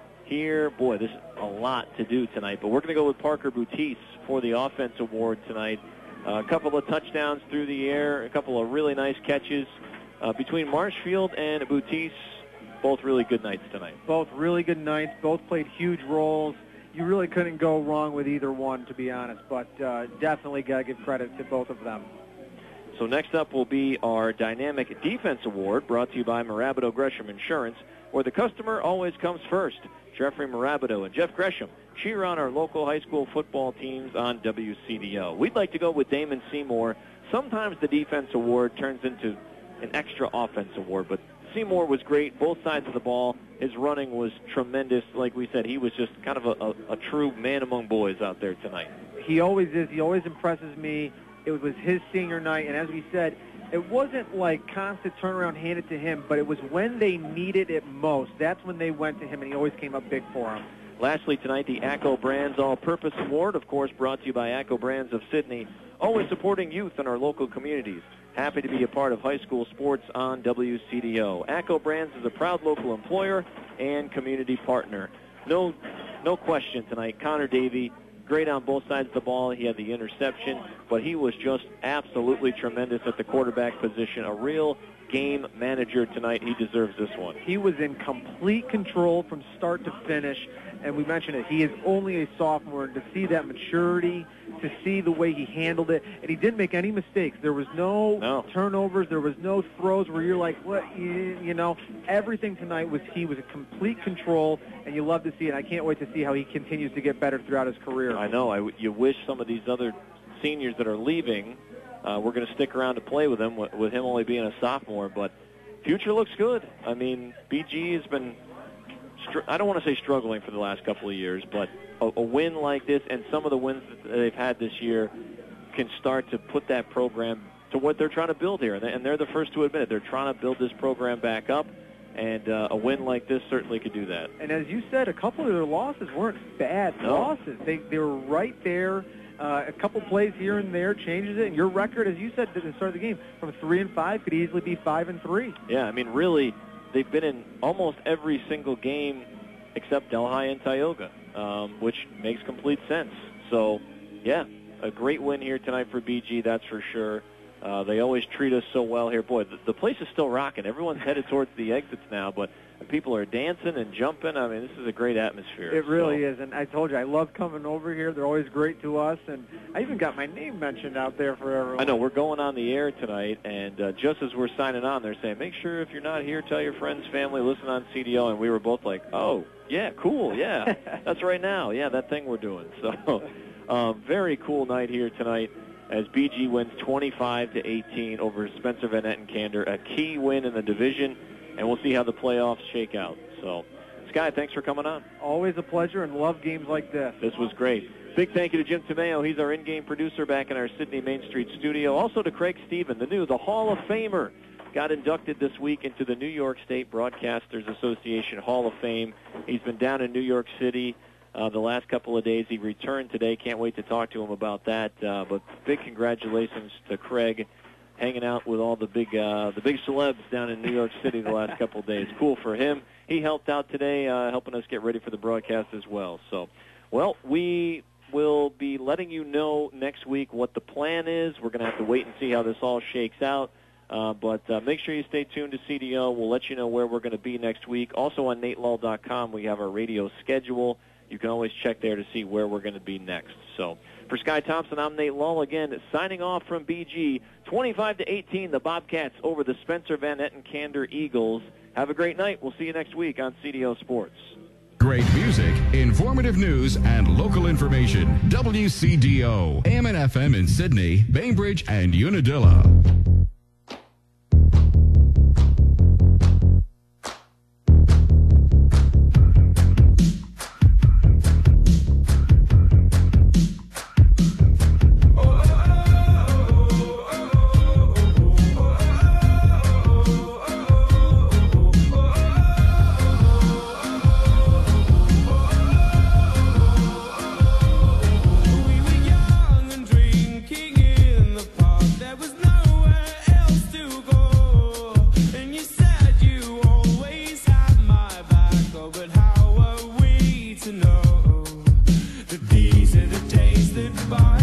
here. Boy, there's a lot to do tonight, but we're going to go with Parker Boutis for the Offense Award tonight. Uh, a couple of touchdowns through the air, a couple of really nice catches. Uh, between Marshfield and Boutis, both really good nights tonight. Both really good nights. Both played huge roles. You really couldn't go wrong with either one, to be honest, but uh, definitely got to give credit to both of them. So next up will be our Dynamic Defense Award, brought to you by Marabito Gresham Insurance, where the customer always comes first. Jeffrey Marabito and Jeff Gresham cheer on our local high school football teams on W C D O. We'd like to go with Damon Seymour. Sometimes the Defense Award turns into an extra offense award, but Seymour was great, both sides of the ball. His running was tremendous. Like we said, he was just kind of a, a, a true man among boys out there tonight. He always is. He always impresses me. It was his senior night, and as we said, it wasn't like constant turnaround handed to him, but it was when they needed it most. That's when they went to him, and he always came up big for them. Lastly tonight, the ACCO Brands All-Purpose Award, of course, brought to you by ACCO Brands of Sydney, always supporting youth in our local communities. Happy to be a part of high school sports on W C D O. ACCO Brands is a proud local employer and community partner. No, no question tonight, Connor Davey, great on both sides of the ball. He had the interception, but he was just absolutely tremendous at the quarterback position. A real game manager tonight. He deserves this one. He was in complete control from start to finish, and we mentioned it. He is only a sophomore, and to see that maturity, to see the way he handled it, and he didn't make any mistakes. There was no, no. turnovers. There was no throws where you're like, what, you, you know. Everything tonight was he was in complete control, and you love to see it. I can't wait to see how he continues to get better throughout his career. I know. I, you wish some of these other seniors that are leaving Uh, we're going to stick around to play with him, with him only being a sophomore. But future looks good. I mean, B G has been, str- I don't want to say struggling for the last couple of years, but a, a win like this and some of the wins that they've had this year can start to put that program to what they're trying to build here. And they're the first to admit it. They're trying to build this program back up, and uh, a win like this certainly could do that. And as you said, a couple of their losses weren't bad no. losses. They, they were right there. Uh, a couple plays here and there changes it, and your record, as you said at the start of the game, from three and five could easily be five and three. Yeah, I mean, really, they've been in almost every single game except Delhi and Tioga, um, which makes complete sense. So, yeah, a great win here tonight for B G, that's for sure. Uh, they always treat us so well here. Boy, the, the place is still rocking. Everyone's headed towards the exits now, but people are dancing and jumping. I mean, this is a great atmosphere. It really so. is, and I told you, I love coming over here. They're always great to us, and I even got my name mentioned out there for everyone. I know. We're going on the air tonight, and uh, just as we're signing on, they're saying, make sure if you're not here, tell your friends, family, listen on C D O, and we were both like, oh, yeah, cool, yeah, that's right now. Yeah, that thing we're doing. So, uh, very cool night here tonight. as B G wins twenty-five to eighteen over Spencer Van Ettenkander, a key win in the division, and we'll see how the playoffs shake out. So, Sky, thanks for coming on. Always a pleasure, and love games like this. This was great. Big thank you to Jim Tomeo. He's our in-game producer back in our Sydney Main Street studio. Also to Craig Stephen, the new, the Hall of Famer, got inducted this week into the New York State Broadcasters Association Hall of Fame. He's been down in New York City Uh, the last couple of days. He returned today. Can't wait to talk to him about that. Uh, but big congratulations to Craig, hanging out with all the big uh, the big celebs down in New York City the last couple of days. Cool for him. He helped out today, uh, helping us get ready for the broadcast as well. So, well, we will be letting you know next week what the plan is. We're going to have to wait and see how this all shakes out. Uh, but uh, make sure you stay tuned to C D O. We'll let you know where we're going to be next week. Also on Nate Lull dot com, we have our radio schedule. You can always check there to see where we're going to be next. So for Sky Thompson, I'm Nate Lull again, signing off from B G. twenty-five to eighteen, the Bobcats over the Spencer Van Ettenkander Eagles. Have a great night. We'll see you next week on C D O Sports. Great music, informative news, and local information. W C D O, A M and F M in Sydney, Bainbridge, and Unadilla. These are the days that bind.